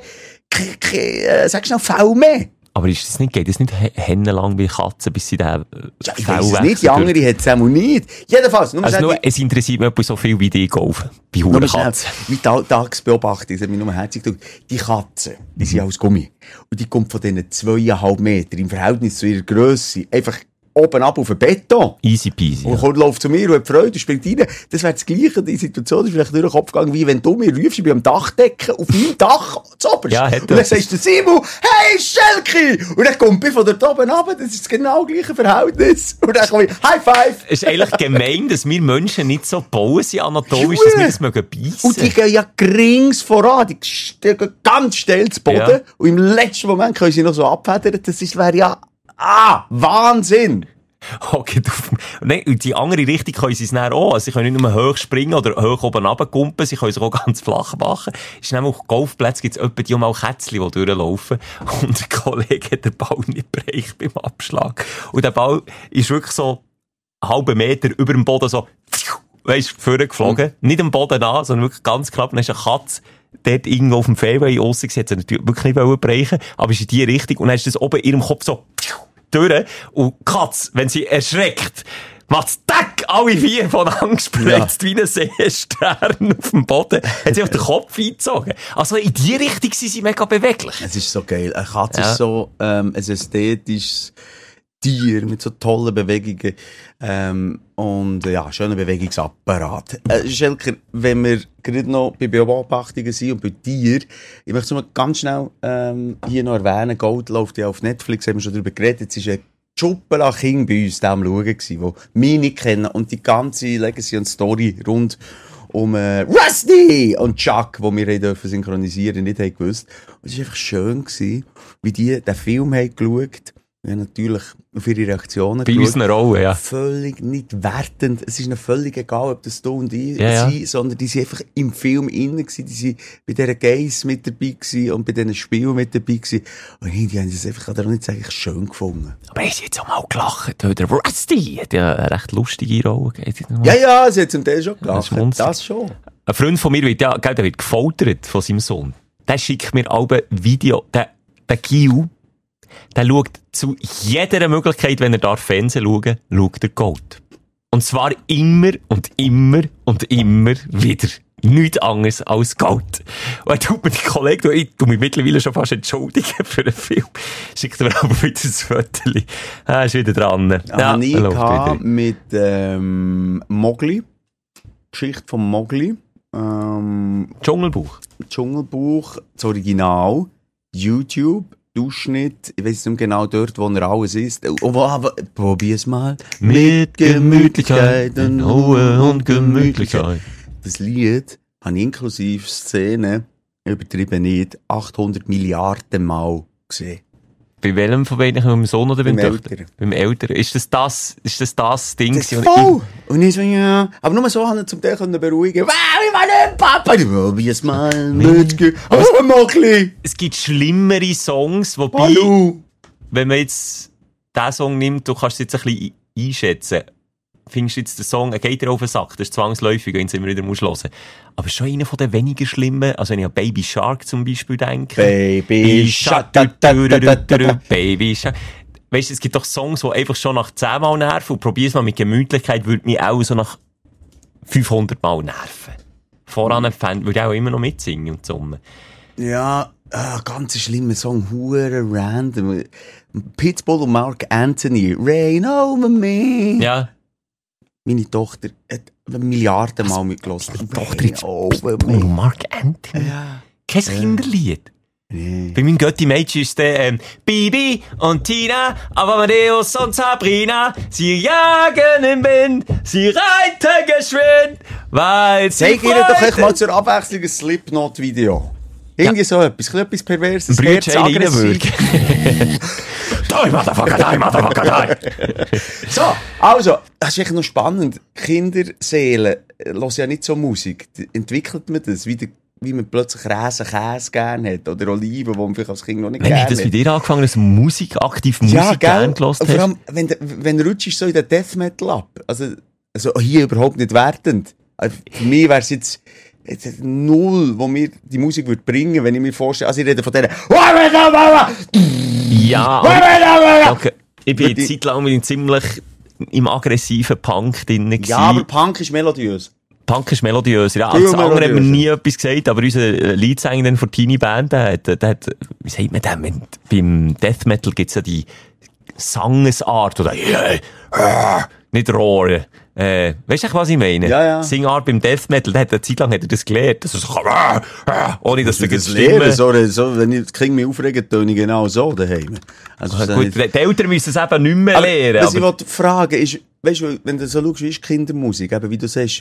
sag schnell, Fell mehr. Aber ist das nicht, geht das nicht hennenlang wie Katzen, bis sie den ich weiss es nicht, die andere hat es auch nicht. Jedenfalls, es interessiert mich so viel wie die Golfen. Bei Katzen. Mit Alltagsbeobachtung, das hat mich nur herzig gedacht. Die Katzen, die sind aus Gummi. Und die kommt von diesen 2,5 Meter im Verhältnis zu ihrer Grösse einfach oben ab auf den Beton. Easy peasy. Und läuft zu mir und hat Freude und springt rein. Das wäre das Gleiche. Die Situation ist vielleicht durch den Kopf gegangen, wie wenn du mir rufst, ich bin am Dachdecken, auf meinem Dach, zuoberst. Ja, und dann sagst du, Simon, hey, Schelki! Und dann kommt ich von dort oben runter. Das ist das genau gleiche Verhältnis. Und dann komme ich, High Five! Es ist eigentlich gemein, dass wir Menschen nicht so bauen sind, anatomisch, dass wir das mögen beißen. Und die gehen ja gerings voran. Die gehen ganz steil zu Boden. Ja. Und im letzten Moment können sie noch so abfedern. Das wäre ja, Wahnsinn! Okay, nein, die andere Richtung können sie es dann auch. Also sie können nicht nur hoch springen oder hoch oben runterkumpen, sie können sich auch ganz flach machen. Es ist nämlich auf Golfplätzen gibt's etwa die mal Kätzchen, die durchlaufen. Und der Kollege hat den Ball nicht bereicht beim Abschlag. Und der Ball ist wirklich so einen halben Meter über dem Boden so, weisst, vorgeflogen. Nicht am Boden an, sondern wirklich ganz knapp. Dann ist eine Katze dort irgendwo auf dem Fairway aussen gesehen, hat sie natürlich wirklich nicht bereichen, aber ist in die Richtung. Und dann ist das oben in ihrem Kopf so, durch. Und Katz, wenn sie erschreckt, macht's tack, alle 4 von Angst spritzt wie ein Seestern auf dem Boden. Hat sie auch den Kopf eingezogen. Also in die Richtung sind sie mega beweglich. Es ist so geil. Eine Katze ist so ein ästhetisches Tier mit so tollen Bewegungen und schöner Bewegungsapparat. Schelker, wenn wir gerade noch bei Beobachtungen sind und bei dir, ich möchte es mal ganz schnell hier noch erwähnen, Gold läuft ja auf Netflix, haben wir schon darüber geredet, jetzt ist ein Schuppela King bei uns da am Schauen gewesen, wo wir nicht kennen und die ganze Legacy und Story rund um Rusty und Chuck, wo wir dürfen synchronisieren, nicht haben gewusst. Und es war einfach schön gewesen, wie die den Film haben geschaut. Ja, natürlich auf ihre Reaktionen bei uns eine Rolle, ja. Völlig nicht wertend. Es ist ihnen völlig egal, ob das du und ich sind, sondern die sind einfach im Film innen gewesen. Die sind bei dieser Gays mit dabei gewesen und bei diesen Spielen mit dabei gewesen. Und irgendwie haben sie es einfach, kann ich nicht sagen, schön gefunden. Aber haben sie jetzt auch mal gelacht? Der Rusty hat ja eine recht lustige Rolle. Ja, sie hat zum Teil schon gelacht. Das schon. Ein Freund von mir der wird gefoltert von seinem Sohn. Der schickt mir auch ein Video, der Gil, der schaut zu jeder Möglichkeit, wenn er darf Fernsehen schauen, schaut er Gold. Und zwar immer und immer und immer wieder. Nichts anderes als Gold. Und er tut mir die Kollegen, ich tu mich mittlerweile schon fast entschuldigen für den Film. Schickt mir aber wieder ein Foto. Ist wieder dran. Ja, ich hatte mit Mowgli. Geschichte von Mowgli. Dschungelbuch. Dschungelbuch, das Original. YouTube. Durchschnitt, ich weiss nicht genau dort, wo er alles ist. Probier's mal. Mit Gemütlichkeit, in Ruhe und Gemütlichkeit. Das Lied habe ich inklusive Szene, übertrieben nicht, 800 Milliarden Mal gesehen. Bei welchem von beiden? Beim Sohn oder beim Älteren? Beim Älteren. Ist das das Ding? Das ist voll! Und ich so, ja. Aber nur so haben wir zum Teil beruhigen. Wow, ich meine Papa! Ich probier's mal mit Mowgli! Es gibt schlimmere Songs, wobei, Hallo. Wenn man jetzt diesen Song nimmt, du kannst es jetzt ein bisschen einschätzen. Findest du jetzt den Song, er geht dir auf den Sack, das ist zwangsläufig, wenn du immer wieder hören musst. Aber schon einer von den weniger schlimmen, also wenn ich an Baby Shark zum Beispiel denke. Baby Shark, Baby Shark. Weißt du, es gibt doch Songs, die einfach schon nach 10 Mal nerven und probier's mal mit Gemütlichkeit, würde mich auch so nach 500 Mal nerven. Voran ein Fan würde auch immer noch mitsingen und summen. Ja, ganz schlimmer Song, hure random. Pitbull und Mark Anthony, Rain Over Me. Ja. Meine Tochter hat Milliarden Mal mitgelassen. Meine Tochter ist Pitbull und Mark Anthony. Ja. Kein Kinderlied. Bei meinem Götti-Mädchen ist der, Bibi und Tina, Amadeus und Sabrina, sie jagen im Wind, sie reiten geschwind, weil sie Zeig ihr doch echt mal zur Abwechslung ein Slipknot-Video. Irgendwie so etwas Perverses, Herzaggressiv. Die Motherfucker. So, also, das ist echt noch spannend. Kinderseelen hören ja nicht so Musik. Entwickelt man das, wie man plötzlich Käse gerne hat, oder Oliven, die man vielleicht als Kind noch nicht gerne hat. Wenn ich das bei dir angefangen, dass Musik gerne gehört hast. Vor allem, wenn du rutschst so in den Death Metal ab. Also hier überhaupt nicht wertend. Also, für mich wäre es jetzt null, wo mir die Musik würde bringen, wenn ich mir vorstelle, also ich rede von denen. Ja, okay. Ich bin eine Zeit lang ziemlich im aggressiven Punk drin gewesen. Ja, aber Punk ist melodiös. Punk ist melodiös. Ja, als andere haben wir nie etwas gesagt, aber unser Leadsänger von Teenie Band, der hat, wie sagt man denn, beim Death Metal gibt's ja die Sangesart, oder, nicht Rohren. Weißt du, was ich meine? Ja. Singart beim Death Metal, der hat eine Zeit lang das gelernt, dass er so, ohne dass er das Stimme. So, wenn ich das Kind mich aufrege, töne ich genau so daheim. Also, gut, die Eltern müssen es eben nicht mehr lernen. Was ich wollte fragen ist, weißt du, wenn du so schaust, wie ist Kindermusik, eben wie du sagst,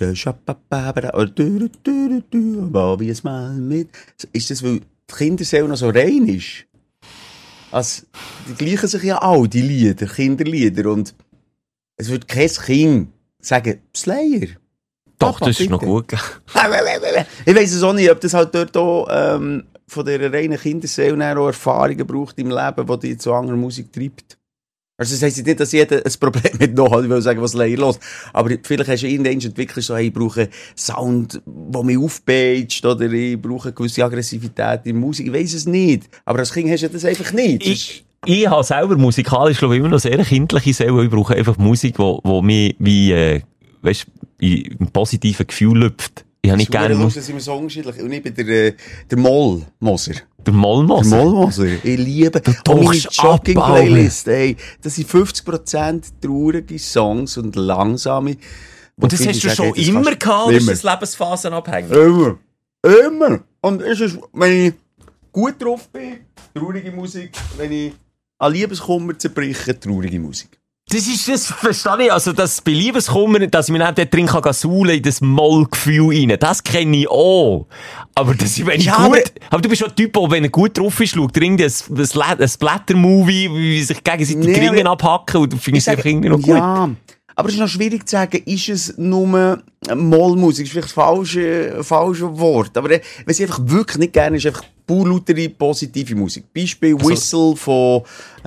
oder wie es mal mit, ist das, weil die Kinderseele noch so rein ist? Also, die gleichen sich ja auch, die Lieder, Kinderlieder, und es wird kein Kind sagen, Slayer. Doch, das ist noch gut. Ich weiss es auch nicht, ob das halt dort auch, von dieser reinen Kinderseele auch Erfahrungen braucht im Leben, die dich zu anderer Musik treibt. Also das heisst nicht, dass jeder ein Problem mit noch hat, ich will sagen, was Slayer los. Aber vielleicht hast du irgendwann entwickelt, so, hey, ich brauche Sound, der mich aufpeitscht, oder ich brauche eine gewisse Aggressivität in Musik. Ich weiss es nicht. Aber als Kind hast du das einfach nicht. Ich habe selber musikalisch, glaube ich, immer noch sehr kindliche Seele. Ich brauche einfach Musik, die mich wie, weißt, in positiven Gefühl lüpft. Ich habe nicht gerne Musik. Das sind wir so unterschiedlich. Und ich bin der Mollmoser. Der Mollmoser? Der Mollmoser. Ich liebe meine Jogging-Playlist. Ey, das sind 50% traurige Songs und langsame. Und das hast du schon immer gehabt, oder ist das lebensphasenabhängig? Immer. Und es ist, wenn ich gut drauf bin, traurige Musik. Wenn ich an Liebeskummer zerbreche, traurige Musik. Das verstehe ich. Also, dass bei Liebeskummer, dass ich mir nicht dort drin saulen in das Mollgefühl rein. Das kenne ich auch. Aber das, wenn ich aber du bist schon ein Typ, der, wenn er gut drauf ist, schaut irgendwie ein Splatter-Movie, wie sich gegenseitig die Kringen abhacken, und du findest es einfach irgendwie noch gut. Ja. Aber es ist noch schwierig zu sagen, ist es nur Mollmusik? Das ist vielleicht das falsche Wort. Aber was ich einfach wirklich nicht gerne ist, einfach pur lautere, positive Musik. Beispiel Whistle von,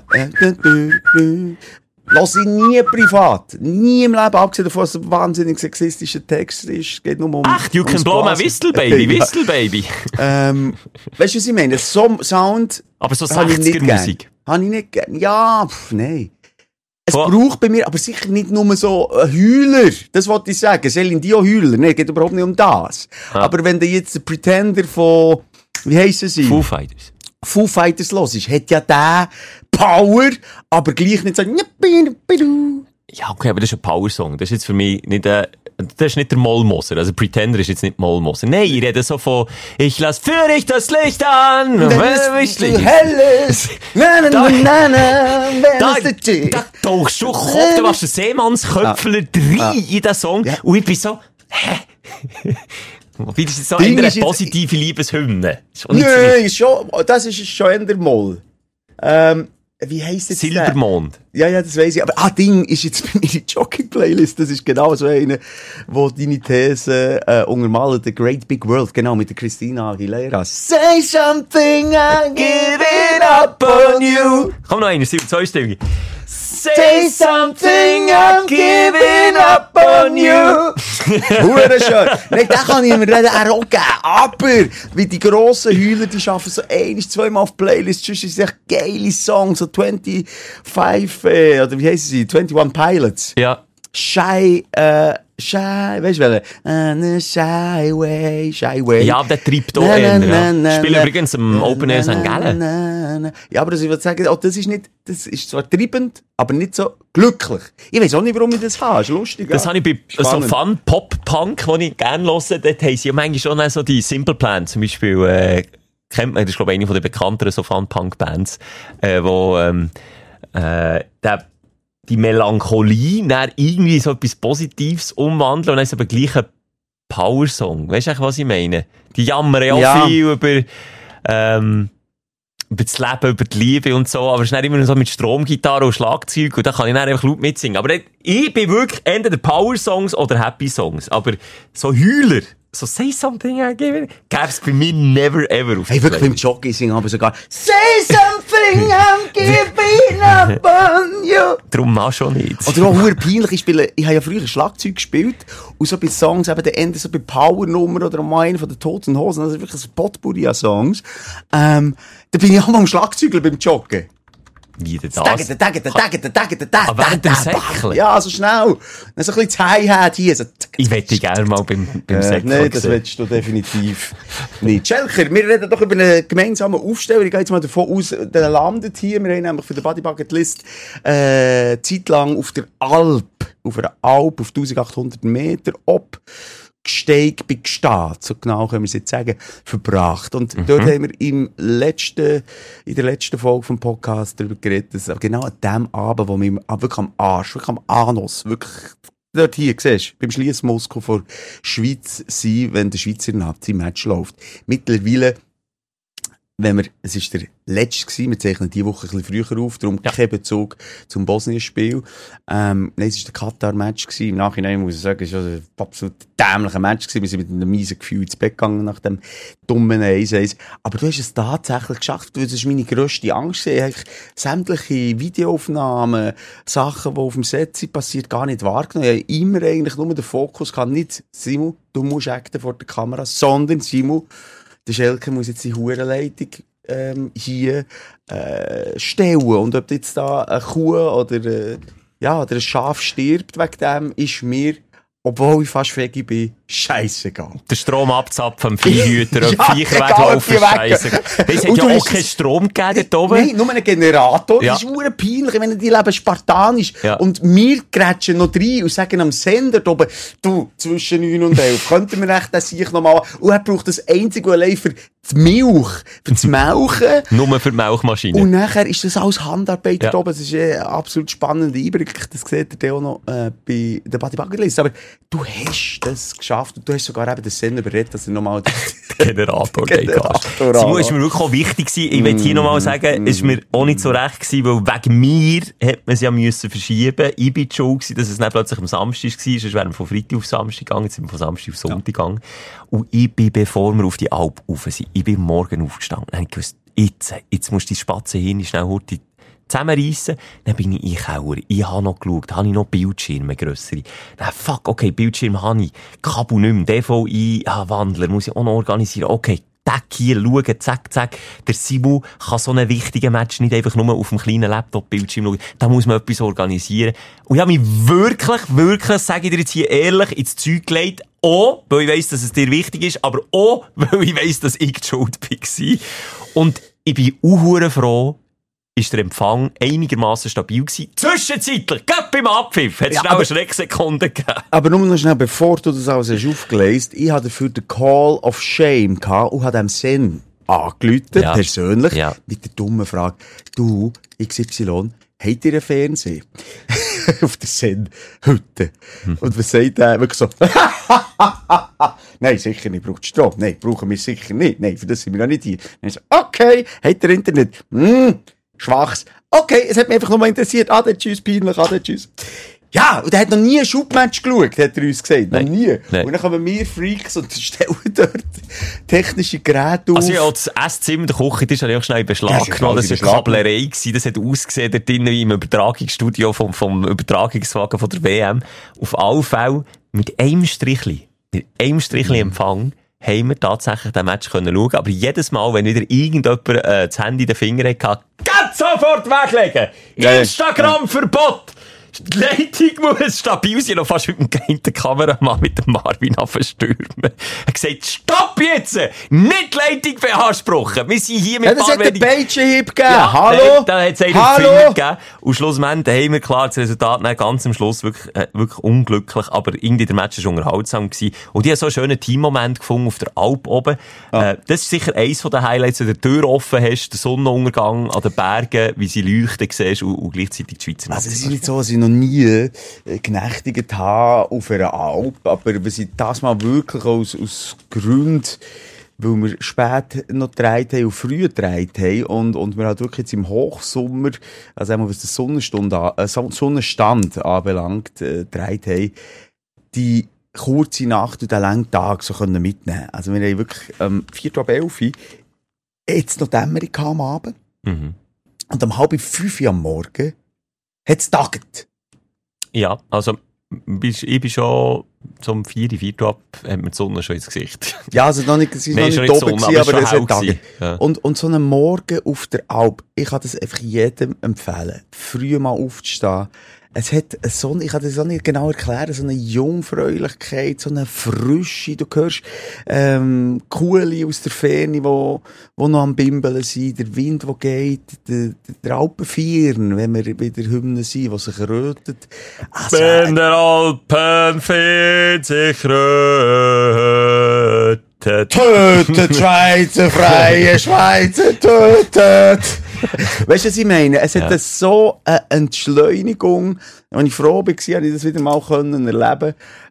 lass ich nie privat. Nie im Leben, abgesehen davon, dass es ein wahnsinnig sexistischer Text ist. Es geht nur um... Echt? You can blow my whistle, baby. Whistle, baby. Weißt du, was ich meine? So Sound... Aber so 60er-Musik. Habe ich nicht gern. Ja, nein. Es braucht bei mir aber sicher nicht nur so Heuler. Das wollte ich sagen. Selin Dion Heuler. Nein, geht überhaupt nicht um das. Ja. Aber wenn du jetzt den Pretender von... Wie heissen sie? Foo Fighters. Foo Fighters los ist, hat ja der Power, aber gleich nicht so... Ja, okay, aber das ist ein Power-Song. Das ist jetzt für mich nicht das ist nicht der Mollmoser. Also Pretender ist jetzt nicht Mollmoser. Nein, ich rede so von, ich lass für dich das Licht an, wenn es zu hell ist. Da tauchst du Kopf, da warst du Seemannsköpfler 3 in den Song. Ja. Und ich bin so, hä? Wie das ist so eine positive Liebeshymne. Nein, das ist schon in der Moll. Wie heisst das? Silbermond. Ja, das weiss ich. Aber, Ding ist jetzt bei mir die Jogging-Playlist. Das ist genau so eine, wo deine These untermalt. The Great Big World. Genau, mit der Christina Aguilera. Say something, I'm giving up on you. Komm noch einer, 2 Stücke. Say something, I'm giving up on you. Hure schön. Nein, den kann ich mir auch geben. Aber, wie die grossen Heuler, die schaffen so 1-2 Mal auf Playlists, sonst ist es echt geile Songs, so 25, oder wie heissen sie? 21 Pilots. Ja. Shy, weißt du welche? Shy way. Ja, der treibt auch eher. Spielt übrigens im Open Air St. Gallen. Ja, aber ich würde sagen, das ist zwar treibend, aber nicht so glücklich. Ich weiss auch nicht, warum ich das habe. Das ist lustig. Das habe ich bei so Fun-Pop-Punk, die ich gerne höre. Dort haben sie ja manchmal schon so die Simple Plan, zum Beispiel, kennt man, das ist, glaube ich, eine der bekannteren so Fun-Punk-Bands, wo die Melancholie dann irgendwie so etwas Positives umwandeln und dann ist aber gleich ein Power-Song. Weißt du eigentlich, was ich meine? Die jammern ja auch viel über das Leben, über die Liebe und so, aber es ist nicht immer nur so mit Stromgitarre und Schlagzeug und da kann ich dann einfach laut mitsingen. Aber ich bin wirklich entweder Power-Songs oder Happy-Songs. Aber so Heuler, so Say Something I Give It, gäb's bei mir never ever auf. Hey, wirklich beim Joggen singen aber sogar Say something I'm giving up on you. Darum auch schon nicht. Oder auch verdammt peinlich, ich habe ja früher Schlagzeug gespielt und so bei Songs eben der Ende so bei Power-Nummer oder mal einen von den Toten Hosen, also wirklich ein Potpourri an Songs. Da bin ich auch mal am Schlagzeugeln beim Joggen. Wie denn das? Aber während dem Säckeln? Ja, so schnell. Dann so ein bisschen das Hi-Hat hier. So. Ich wette gerne mal beim Säckeln. Nein, das willst du definitiv nicht. Schelker, wir reden doch über einen gemeinsamen Aufsteller. Ich gehe jetzt mal davon aus, der landet hier. Wir haben nämlich für die Body Bucket List zeitlang auf der Alp, auf 1800 Meter Gsteig bei Gstaad, so genau können wir es jetzt sagen, verbracht. Und dort haben wir in der letzten Folge vom Podcast darüber geredet, dass genau an dem Abend, wo wir wirklich am Arsch, wirklich am Anus, wirklich dort hier, siehst du, beim Schliessmuskel vor Schweiz sein, wenn der Schweizer Nazi-Match läuft. Mittlerweile, es ist der letzte gewesen, wir zeichnen diese Woche ein bisschen früher auf, darum kein Bezug zum Bosnien-Spiel. Nein, es war der Katar-Match gewesen. Im Nachhinein muss ich sagen, es war ein absolut dämlicher Match gewesen. Wir sind mit einem miesen Gefühl ins Bett gegangen nach dem dummen 1-1. Aber du hast es tatsächlich geschafft, das war meine grösste Angst. Sämtliche Videoaufnahmen, Sachen, die auf dem Set sind passiert, gar nicht wahrgenommen. Ich habe immer eigentlich nur den Fokus gehabt, nicht Simon, du musst acten vor der Kamera, sondern Simon, der Schelker muss jetzt die Hurenleitung hier stellen. Und ob jetzt da eine Kuh oder ein Schaf stirbt wegen dem, ist mir, obwohl ich fast veggie bin, scheissegal. Der Strom abzapfen am Viehhüter und die Viecher weglaufen, scheissegal. Es hat ja auch keinen Strom gegeben dort oben. Nein, nur einen Generator. Ja. Das ist verdammt peinlich, wenn die leben spartanisch. Ja. Und wir grätschen noch rein und sagen am Sender da oben, du, zwischen 9 und 11, könnten wir echt das sich nochmal, und er braucht das einzige allein für die Milch, für das Melken. Nur für die Milchmaschine. Und nachher ist das alles Handarbeit da oben. Das ist ein absolut spannender Einblick. Das seht ihr auch noch bei der Body Bucket List. Aber du hast das geschafft. Und du hast sogar eben den Sender überredet, dass er nochmal den Generator geht. Simon, ist mir wirklich auch wichtig gewesen. Ich will hier nochmal sagen, es war mir auch nicht so recht gewesen, weil wegen mir hätte man es ja müssen verschieben. Ich bin schon gewesen, dass es nicht plötzlich am Samstag war. Sonst wären wir von Freitag auf Samstag gegangen, jetzt sind wir von Samstag auf Sonntag gegangen. Und ich bin, bevor wir auf die Alp rauf sind, ich bin morgen aufgestanden und habe gewusst, jetzt musst du die Spatzenhirn schnell heute zusammenreissen. Dann bin ich in den Keller. Ich habe noch geschaut. Habe ich noch Bildschirme, grössere. Dann, fuck, okay, Bildschirm habe ich. Kabel nicht mehr. DVI, Wandler, muss ich auch noch organisieren. Okay, Tag hier, schauen, zack, zack. Der Simon kann so einen wichtigen Match nicht einfach nur auf dem kleinen Laptop-Bildschirm schauen. Da muss man etwas organisieren. Und ich habe mich wirklich, sage ich dir jetzt hier ehrlich, ins Zeug gelegt. Auch, weil ich weiss, dass es dir wichtig ist, aber auch, weil ich weiss, dass ich die Schuld war. Und ich bin auch froh, ist der Empfang einigermaßen stabil gewesen. Zwischenzeitlich, gerade beim Abpfiff, hat es schnell eine Schrecksekunde gegeben. Aber nur noch schnell, bevor du das alles hast aufgelesen, ich hatte dafür den Call of Shame gehabt und habe dem Sen angerufen, persönlich, mit der dummen Frage, du, XY, habt ihr einen Fernseher? Auf der Sen, heute. Und was sagt er? Wirklich so, nein, sicher nicht, braucht Strom. Nein, brauchen wir sicher nicht. Nein, für das sind wir noch nicht hier. Dann so, okay, habt ihr Internet? Schwachs. Okay, es hat mich einfach noch mal interessiert. Ade, tschüss, peinlich, ade, tschüss. Ja, und er hat noch nie ein Schubmatch geschaut, hat er uns gesagt. Noch nie. Nein. Und dann kommen wir Freaks und stellen dort technische Geräte auf. Also ja, das Esszimmer, der Küche, habe ich auch schnell in Beschlag genommen. Das war eine Kablerei gewesen. Das hat ausgesehen dort drinnen wie im Übertragungsstudio vom Übertragungswagen von der WM. Auf alle Fälle mit einem Strichli Empfang, haben wir tatsächlich den Match schauen können. Aber jedes Mal, wenn wieder irgendjemand das Handy in den Finger hatte, geht sofort weglegen! Instagram-Verbot! Die Leitung muss stabil sein. Noch fast mit dem geheimen Kameramann mit dem Marvin anverstürmen. Er hat gesagt, stopp jetzt! Nicht die Leitung beanspruchen! Wir sind hier mit das hat einen Peitschenhieb gegeben. Ja, Hallo? Da hat es einen Hallo? Finger gegeben. Und schlussendlich haben wir klar das Resultat ganz am Schluss wirklich unglücklich. Aber irgendwie der Match war unterhaltsam gewesen. Und ich habe so einen schönen Teammoment gefunden auf der Alp oben. Das ist sicher eins von den Highlights, wenn du die Tür offen hast, der Sonnenuntergang an den Bergen, wie sie leuchten siehst und gleichzeitig die Schweizer Also es ist nicht so, dass ich noch nie genächtigt habe auf einer Alp, aber wir sind das mal wirklich aus Gründen, weil wir spät noch gedreht haben und früh gedreht haben und wir halt wirklich jetzt im Hochsommer, also einmal was den Sonnenstand anbelangt, gedreht haben, die kurze Nacht und den langen Tag so können mitnehmen. Also wir haben wirklich 4:11 jetzt noch Dämmerung am Abend. Mhm. Und um 4:30 am Morgen hat es getagt. Ja, also ich bin schon zum 4 ab, hat mir die Sonne schon ins Gesicht. Ja, also noch nicht, es ist Nee, noch schon nicht nicht oben Sonne, gewesen, aber aber es schon hat hell getagt. gewesen. Ja. Und so einen Morgen auf der Alp, ich kann das einfach jedem empfehlen, früh mal aufzustehen. Es hat so, ich kann das auch nicht genau erklären, so eine Jungfräulichkeit, so eine Frische. Du hörst Kuhli aus der Ferne, wo noch am Bimbeln sind, der Wind, der geht, der Alpenvieren, wenn wir bei der Hymne sind, die sich rötet. Also, Wenn der Alpenvier sich rötet. Tötet, Schweizer, freie Schweizer, tötet! Weißt du, was ich meine? Es hat so eine Entschleunigung. Als ich froh war, konnte ich das wieder mal erleben.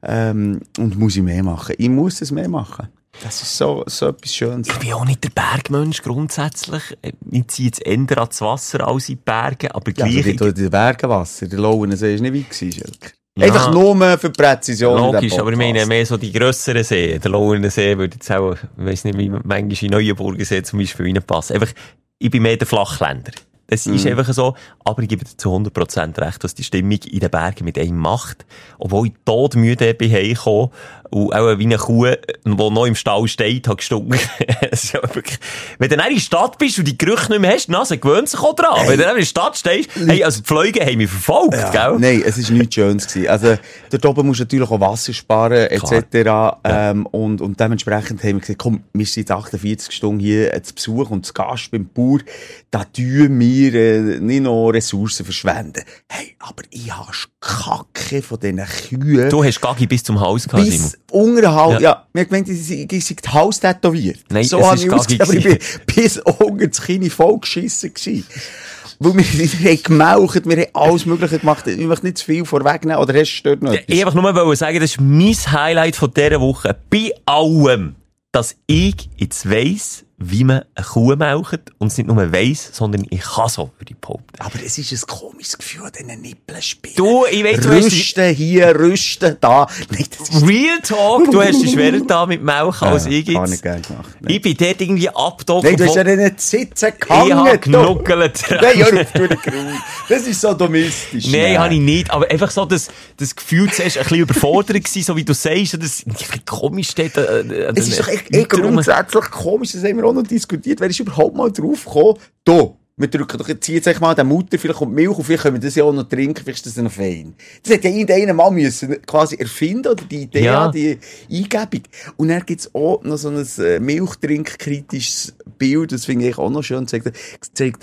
Und muss ich mehr machen. Ich muss es mehr machen. Das ist so etwas Schönes. Ich bin auch nicht der Bergmensch grundsätzlich. Ich ziehe jetzt eher ans Wasser als in die Berge, aber Ja, gleich... also die Bergenwasser, der Lauensee ist nicht weit gewesen, Schelker. Ja. Einfach nur für Präzision. Logisch, aber ich meine mehr so die grösseren Seen. Der Lauensee würde jetzt auch, ich weiss nicht, wie manchmal in Neuenburgensee zum Beispiel reinpassen. Einfach, ich bin mehr der Flachländer. Das ist einfach so. Aber ich gebe dir zu 100% recht, was die Stimmung in den Bergen mit einem macht. Obwohl ich todmüde bin heimgekommen und auch wie eine Kuh, die noch im Stall steht, hat gestunken. Es ist ja wirklich, wenn du dann in der Stadt bist und die Gerüche nicht mehr hast, die Nase gewöhnt sich auch dran. Hey. Wenn du dann in der Stadt stehst, hey, also die Fliegen haben mich verfolgt, gell? Nein, es ist nichts Schönes gewesen. Also, dort oben musst du natürlich auch Wasser sparen, etc. Und dementsprechend haben wir gesagt, komm, wir sind jetzt 48 Stunden hier zu Besuch und zu Gast beim Bauer. Da tun wir nicht noch Ressourcen verschwenden. Hey, aber ich habe Kacke von diesen Kühen. Du hast Gagi bis zum Hals gehabt, Simon. Bis unterhalb, ja. Wir haben gemeint, ich sei die Haus tätowiert. Nein, so es habe ist ich Gagi ausgesehen, aber ich bin bis unter das Kinn vollgeschissen gewesen. Weil wir haben gemaucht, wir haben alles Mögliche gemacht. Ich möchte nicht zu viel vorwegnehmen, oder hast du stört noch etwas? Ich einfach nur sagen, das ist mein Highlight von dieser Woche. Bei allem, dass ich jetzt weiss, wie man eine Kuh melkt und es nicht nur weiss, sondern ich kann so, würde ich behaupten. Aber es ist ein komisches Gefühl, diesen Nippeln spielen. Du, ich weiss, Rüsten hier, rüsten da. Nein, das ist Real Talk, du hast es schwerer da mit Melken als ich gar jetzt. nicht geil gemacht. Nein. Ich bin dort irgendwie abgedockt. Nein, du hast ja nicht sitzen gehangen. Ich habe genuckelt. Nein, hör auf, du Grund. Das ist so domistisch. Nein, habe ich nicht. Aber einfach so das Gefühl, zuerst ein bisschen überfordert gewesen, so wie du sagst. Das ist ein bisschen komisch dort. Es ist doch echt grundsätzlich komisch, das haben wir auch noch diskutiert. Wer ist überhaupt mal drauf gekommen? Da, wir drücken doch, jetzt zieht euch mal den Mutter, vielleicht kommt Milch und vielleicht können wir das ja auch noch trinken, vielleicht ist das noch fein. Das hätte ja irgendeiner mal müssen quasi erfinden, oder die Idee, Ja. die Eingebung. Und dann gibt's auch noch so ein Milchtrink-kritisches Bild, das finde ich auch noch schön, zeigt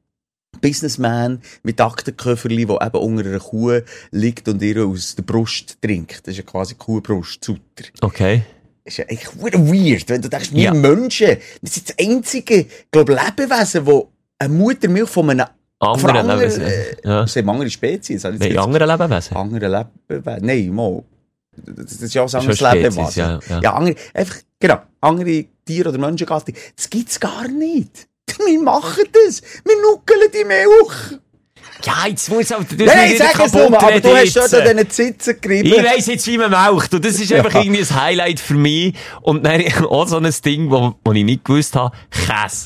Businessman mit Aktenköfferli, der eben unter einer Kuh liegt und ihr aus der Brust trinkt. Das ist ja quasi Kuhbrust, Zutter. Okay. Das ist ja echt weird, wenn du denkst, wir Ja. Menschen, wir sind das einzige, glaube Lebewesen, das eine Muttermilch von einem Andere Lebewesen. Ja. Das sind andere Spezies. Habe ich jetzt Nein, andere Lebewesen. andere Lebewesen. Nein, mal. Das ist ja auch ein Schon anderes Spezies, Lebewesen. ja. Ja, andere, einfach, genau, andere Tiere oder Menschengattung. Das gibt's gar nicht. Wir machen das. Wir nuckeln die Milch. Ja, jetzt muss auch... Nein, sag es nur, aber du hast schon an diesen Zitzen gerieben. Ich weiss jetzt, wie man melkt. Und das ist einfach irgendwie ein Highlight für mich. Und dann auch so ein Ding, wo ich nicht gewusst habe. Käse.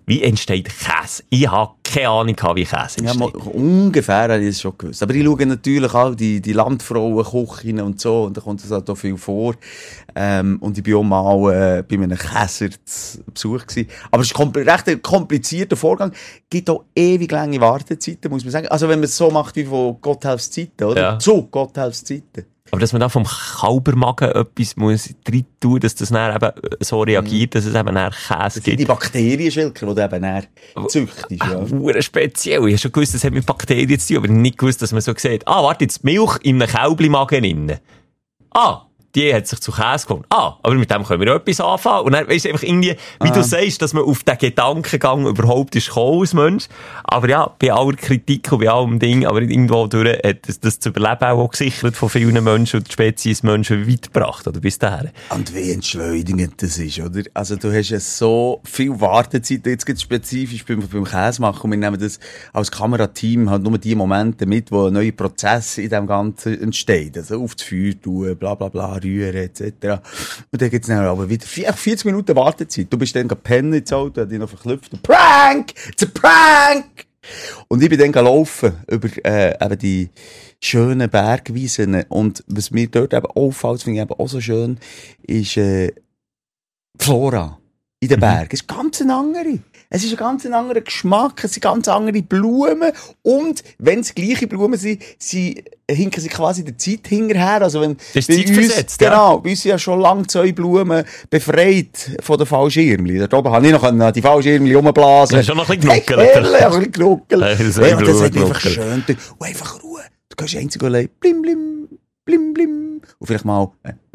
wie entsteht Käse? Ich habe keine Ahnung, wie Käse Ja, entsteht. ungefähr habe ich es schon gewusst. Aber ich schaue natürlich auch die Landfrauen, Küchen und so, und da kommt es halt auch viel vor. Und ich bin auch mal bei einem Käser zu Besuch gewesen. Aber es ist recht ein komplizierter Vorgang. Es gibt auch ewig lange Wartezeiten, muss man sagen. Also wenn man es so macht wie von Gotthelfs Zeiten, oder? Ja. Zu Gotthelfs Zeiten. Aber dass man da vom Kalbermagen etwas muss rein tun, dass das dann eben so reagiert, dass es eben dann Käse Das sind gibt. die Bakterien, Schilker, die du eben dann züchtest. Ja. Hure speziell. Ich habe schon gewusst, das hat mit Bakterien zu tun, aber ich habe nicht gewusst, dass man so sieht, warte, jetzt Milch in einem Kälblimagen innen. Die hat sich zu Käse gekommen. Aber mit dem können wir etwas anfangen. Und dann weisst du einfach irgendwie, wie du sagst, dass man auf den Gedankengang überhaupt ist gekommen als Mensch. Aber ja, bei aller Kritik und bei allem Ding, aber irgendwo durch hat das zu überleben auch gesichert von vielen Menschen und die Spezies Menschen weitergebracht, oder bis dahin. Und wie entschleunigend das ist, oder? Also du hast ja so viel Wartezeit, jetzt gibt es spezifisch beim Käse machen, und wir nehmen das als Kamerateam halt nur die Momente mit, wo neue Prozesse in dem Ganzen entstehen. Also auf das Feuer tun, bla bla bla, rühren, etc. Und dann gibt es dann aber wieder 40 Minuten Wartezeit. Du bist dann gepennt ins Auto, hat dich noch verklüpft. Prank! It's a prank! Und ich bin dann gelaufen über eben die schönen Bergwiesen. Und was mir dort eben auffällt, finde ich eben auch so schön, ist die Flora in den Bergen. Es ist ganz eine andere. Es ist ein ganz anderer Geschmack, es sind ganz andere Blumen. Und wenn es gleiche Blumen sind, hinken sie quasi der Zeit hinterher. Also wenn Das ist bei zeitversetzt, uns, genau, bei uns sind ja schon lange 2 Blumen befreit von den Fallschirmchen. Da oben habe ich noch an die Fallschirmchen rumblasen. Das ist schon noch ein bisschen genuckelt. Hey, ein bisschen genuckelt. Ja, das ist Ja, und das hat genuckelt. einfach schön. Und einfach Ruhe. Du kannst einzig allein blim, blim, blim, blim. Und vielleicht mal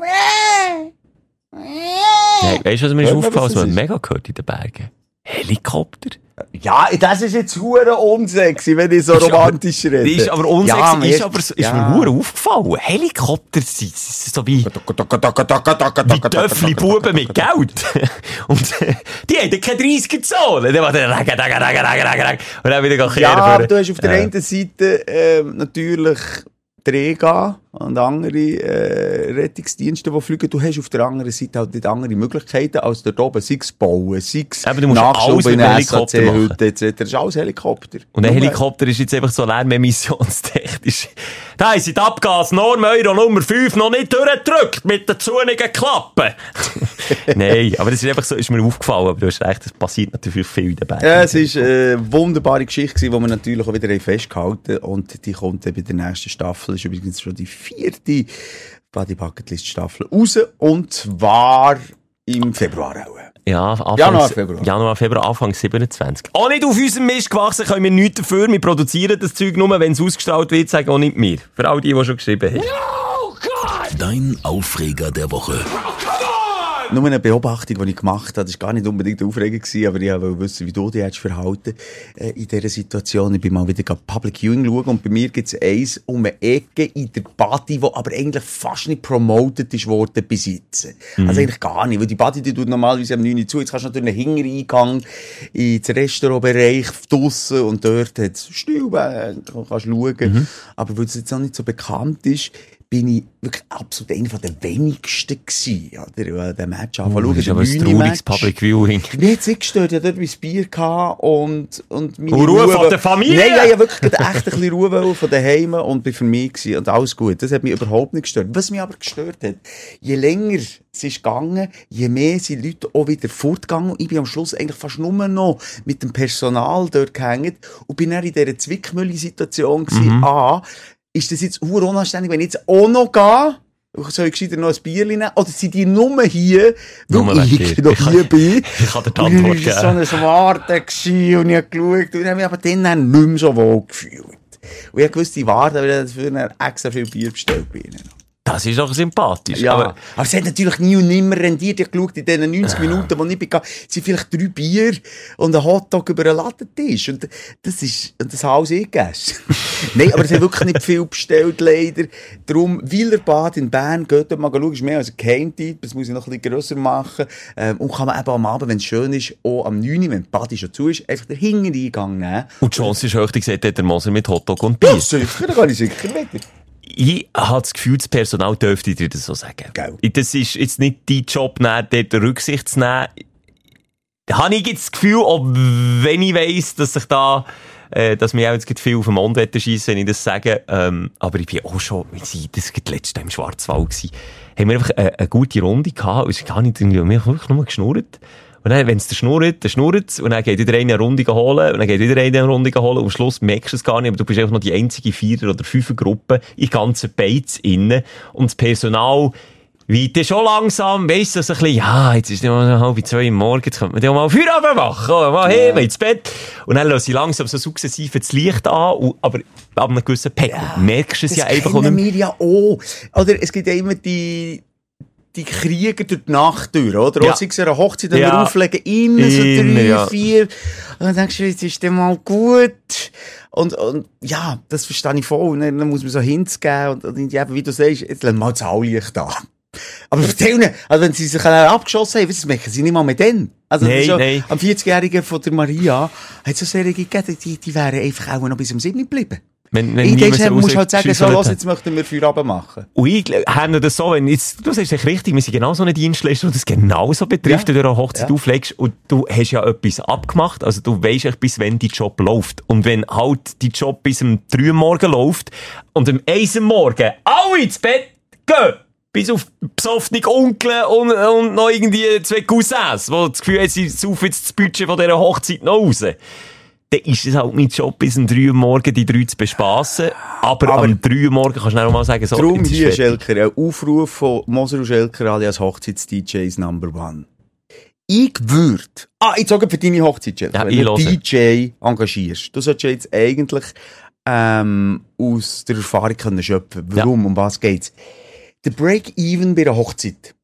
Hey, weißt du, was mir ist Hört man, aufgefallen, was was man das ist? mega gehört in den Bergen? Helikopter. Ja, das ist jetzt hure unsexy, wenn ich so romantisch rede. Die ist aber unsexy, Ja, man ist mir hure aufgefallen. Helikopter sind so wie Töffli-Buben mit Geld. Und die haben keine 30er-Zone. Dann war der und dann wieder kehren. Ja, aber du hast auf der einen Seite natürlich die Rega und andere Rettungsdienste, die fliegen. Du hast auf der anderen Seite halt nicht andere Möglichkeiten, als dort oben, sei es bauen, sei es Aber du musst alles mit dem Helikopter machen. SAC-Hütte etc. Das ist alles Helikopter. Und ein Helikopter ist jetzt einfach so lärmemissionstechnisch. Da haben sie die Abgasnorm Euro Nummer 5 noch nicht durchgedrückt mit den zunigen Klappen. Nein, aber das ist einfach so, ist mir aufgefallen. Aber du hast recht, es passiert natürlich viel in den Bergen. Ja, es war eine wunderbare Geschichte, die wir natürlich auch wieder festgehalten haben. Und die kommt dann bei der nächsten Staffel. Das ist übrigens schon die 4. Body Bucketlist Staffel raus. Und zwar im Februar auch. Ja, Januar, Februar, Anfang 27. Auch nicht auf unserem Mist gewachsen, können wir nichts dafür. Wir produzieren das Zeug nur, wenn es ausgestrahlt wird, sagen auch nicht wir. Für all die schon geschrieben haben. Dein Aufreger der Woche. Nur eine Beobachtung, die ich gemacht habe, das war gar nicht unbedingt Aufregung, aber ich wollte wissen, wie du dich hättest verhalten in dieser Situation. Ich bin mal wieder Public Viewing schauen und bei mir gibt es eins um eine Ecke in der Body, die aber eigentlich fast nicht promoted ist worden bis jetzt. Also eigentlich gar nicht, weil die Body, die tut normalerweise am 9 Uhr zu, jetzt kannst du natürlich einen Hintereingang ins Restaurantbereich draussen und dort hat es Stillbänke, kannst schauen. Aber weil es jetzt noch nicht so bekannt ist, bin ich wirklich absolut einer von den wenigsten gewesen, oder? Den Match anfangen. Das ist aber ein trauriges Public Viewing. Mir hat's nicht gestört, ich hatte dort mein Bier gehabt und meine Ruhe von der Familie! Nein, ich habe wirklich echt ein bisschen Ruhe von daheim und bin für mich gewesen und alles gut. Das hat mich überhaupt nicht gestört. Was mich aber gestört hat, je länger es ist gegangen, je mehr sind Leute auch wieder fortgegangen und ich bin am Schluss eigentlich fast nur noch mit dem Personal dort gehängt und bin dann in dieser Zwickmühle-Situation gewesen. Ist das jetzt unanständig, wenn ich jetzt auch noch gehe? Soll ich gescheiter noch ein Bier nehmen? Oder sind die nur hier, weil ich noch hier bin? Ich kann dir die Antwort geben. Das war so ein Warten gewesen und ich habe geschaut und ich habe mich aber dann nicht mehr so wohl gefühlt. Und ich wusste, die Warten, weil ich dafür extra viel Bier bestellt bei ihnen. Das ist doch sympathisch. Ja, aber es hat natürlich nie und nimmer rendiert. Ich habe geschaut, in diesen 90 Minuten, wo ich bin, sind vielleicht 3 Bier und ein Hotdog über einen Ladentisch. Und das habe ich gegessen. Nein, aber es hat wirklich nicht viel bestellt, leider. Darum, Weilerbad in Bern, geht dort mal schauen, ist mehr als ein Geheimtipp. Das muss ich noch ein bisschen grösser machen. Und kann man eben am Abend, wenn es schön ist, auch am 9 Uhr, wenn die Badi schon zu ist, einfach den Hintereingang nehmen. und die Chance ist hoch, die gesagt hat der Moser mit Hotdog und Bier. Ja, sicher, da kann ich sicher wieder. Ich habe das Gefühl, das Personal dürfte dir das so sagen. Gell. Das ist jetzt nicht dein Job, dort Rücksicht zu nehmen. Da habe ich jetzt das Gefühl, auch wenn ich weiss, dass sich da, dass mir auch jetzt viel auf den Mond schiessen, wenn ich das sage. Aber ich bin auch schon, das war letztes Mal im Schwarzwald gewesen, haben wir einfach eine gute Runde gehabt, und es ist gar nicht irgendwie, wir haben wirklich nur geschnurrt. Und dann, wenn es schnurrt, dann schnurrt, und dann geht wieder eine Runde holen, und dann geht wieder eine Runde holen, und am Schluss merkst du es gar nicht, aber du bist einfach noch die einzige 4er- oder 5er-Gruppe in ganzen Beiz innen, und das Personal weiter schon langsam, weißt du, so ein bisschen, ja, jetzt ist es mal 1:30 am Morgen, jetzt könnte man ja mal Feierabend machen, mal hin, ins Bett. Und dann lassen sie langsam so sukzessive das Licht an, aber ab einem gewissen Pegel. Merkst du es ja einfach auch nicht mehr. Wir ja auch. Oder es gibt ja immer die Krieger durch die Nacht durch, oder? Ja. Auch sei es eine Hochzeit, wenn Ja. wir auflegen, innen so 3, Ja. 4. Und dann denkst du, jetzt ist der mal gut. Und ja, das verstehe ich voll. Und dann muss man so Hints geben. Und ja, wie du sagst, jetzt lassen wir mal das Aulicht an. Aber erzähl also wenn sie sich dann abgeschossen haben, das machen sie nicht mal mit denen. Also, Nein, schon nein. am 40-Jährigen von der Maria hat es so Serien gegeben, die wären einfach auch noch bis um 7 geblieben. Wenn Ich niemand denke, so musst halt sagen, so, rausgeschüsselt los, hat. jetzt möchten wir Feierabend machen. Und ich habe das so, wenn jetzt, du sagst es richtig, wir sind genau so eine Dienstleister, die das genauso betrifft, Ja. wenn du eine Hochzeit Ja. auflegst, und du hast ja etwas abgemacht, also du weisst echt, bis wann dein Job läuft. Und wenn halt dein Job bis um 3 Uhr morgen läuft, und um 1 Uhr morgen alle ins Bett gehen, bis auf besoffene Onkel und noch irgendwie 2 Cousins, die das Gefühl haben, sie saufen jetzt das Budget von dieser Hochzeit noch raus. Dann ist es halt mein Job, bis um 3 Uhr morgen die 3 zu bespassen. Aber am 3 Uhr morgen kannst du dann auch mal sagen, so, Darum jetzt ist hier, fertig. Schelker, ein Aufruf von Moser und Schelker alias Hochzeits-DJs Number 1. Ich würde, jetzt sogar für deine Hochzeit, Schelker, Ja, wenn ich du höre. DJ engagierst, du solltest ja jetzt eigentlich aus der Erfahrung können schöpfen. Warum? Um was geht's? Der Break-Even bei einer Hochzeit.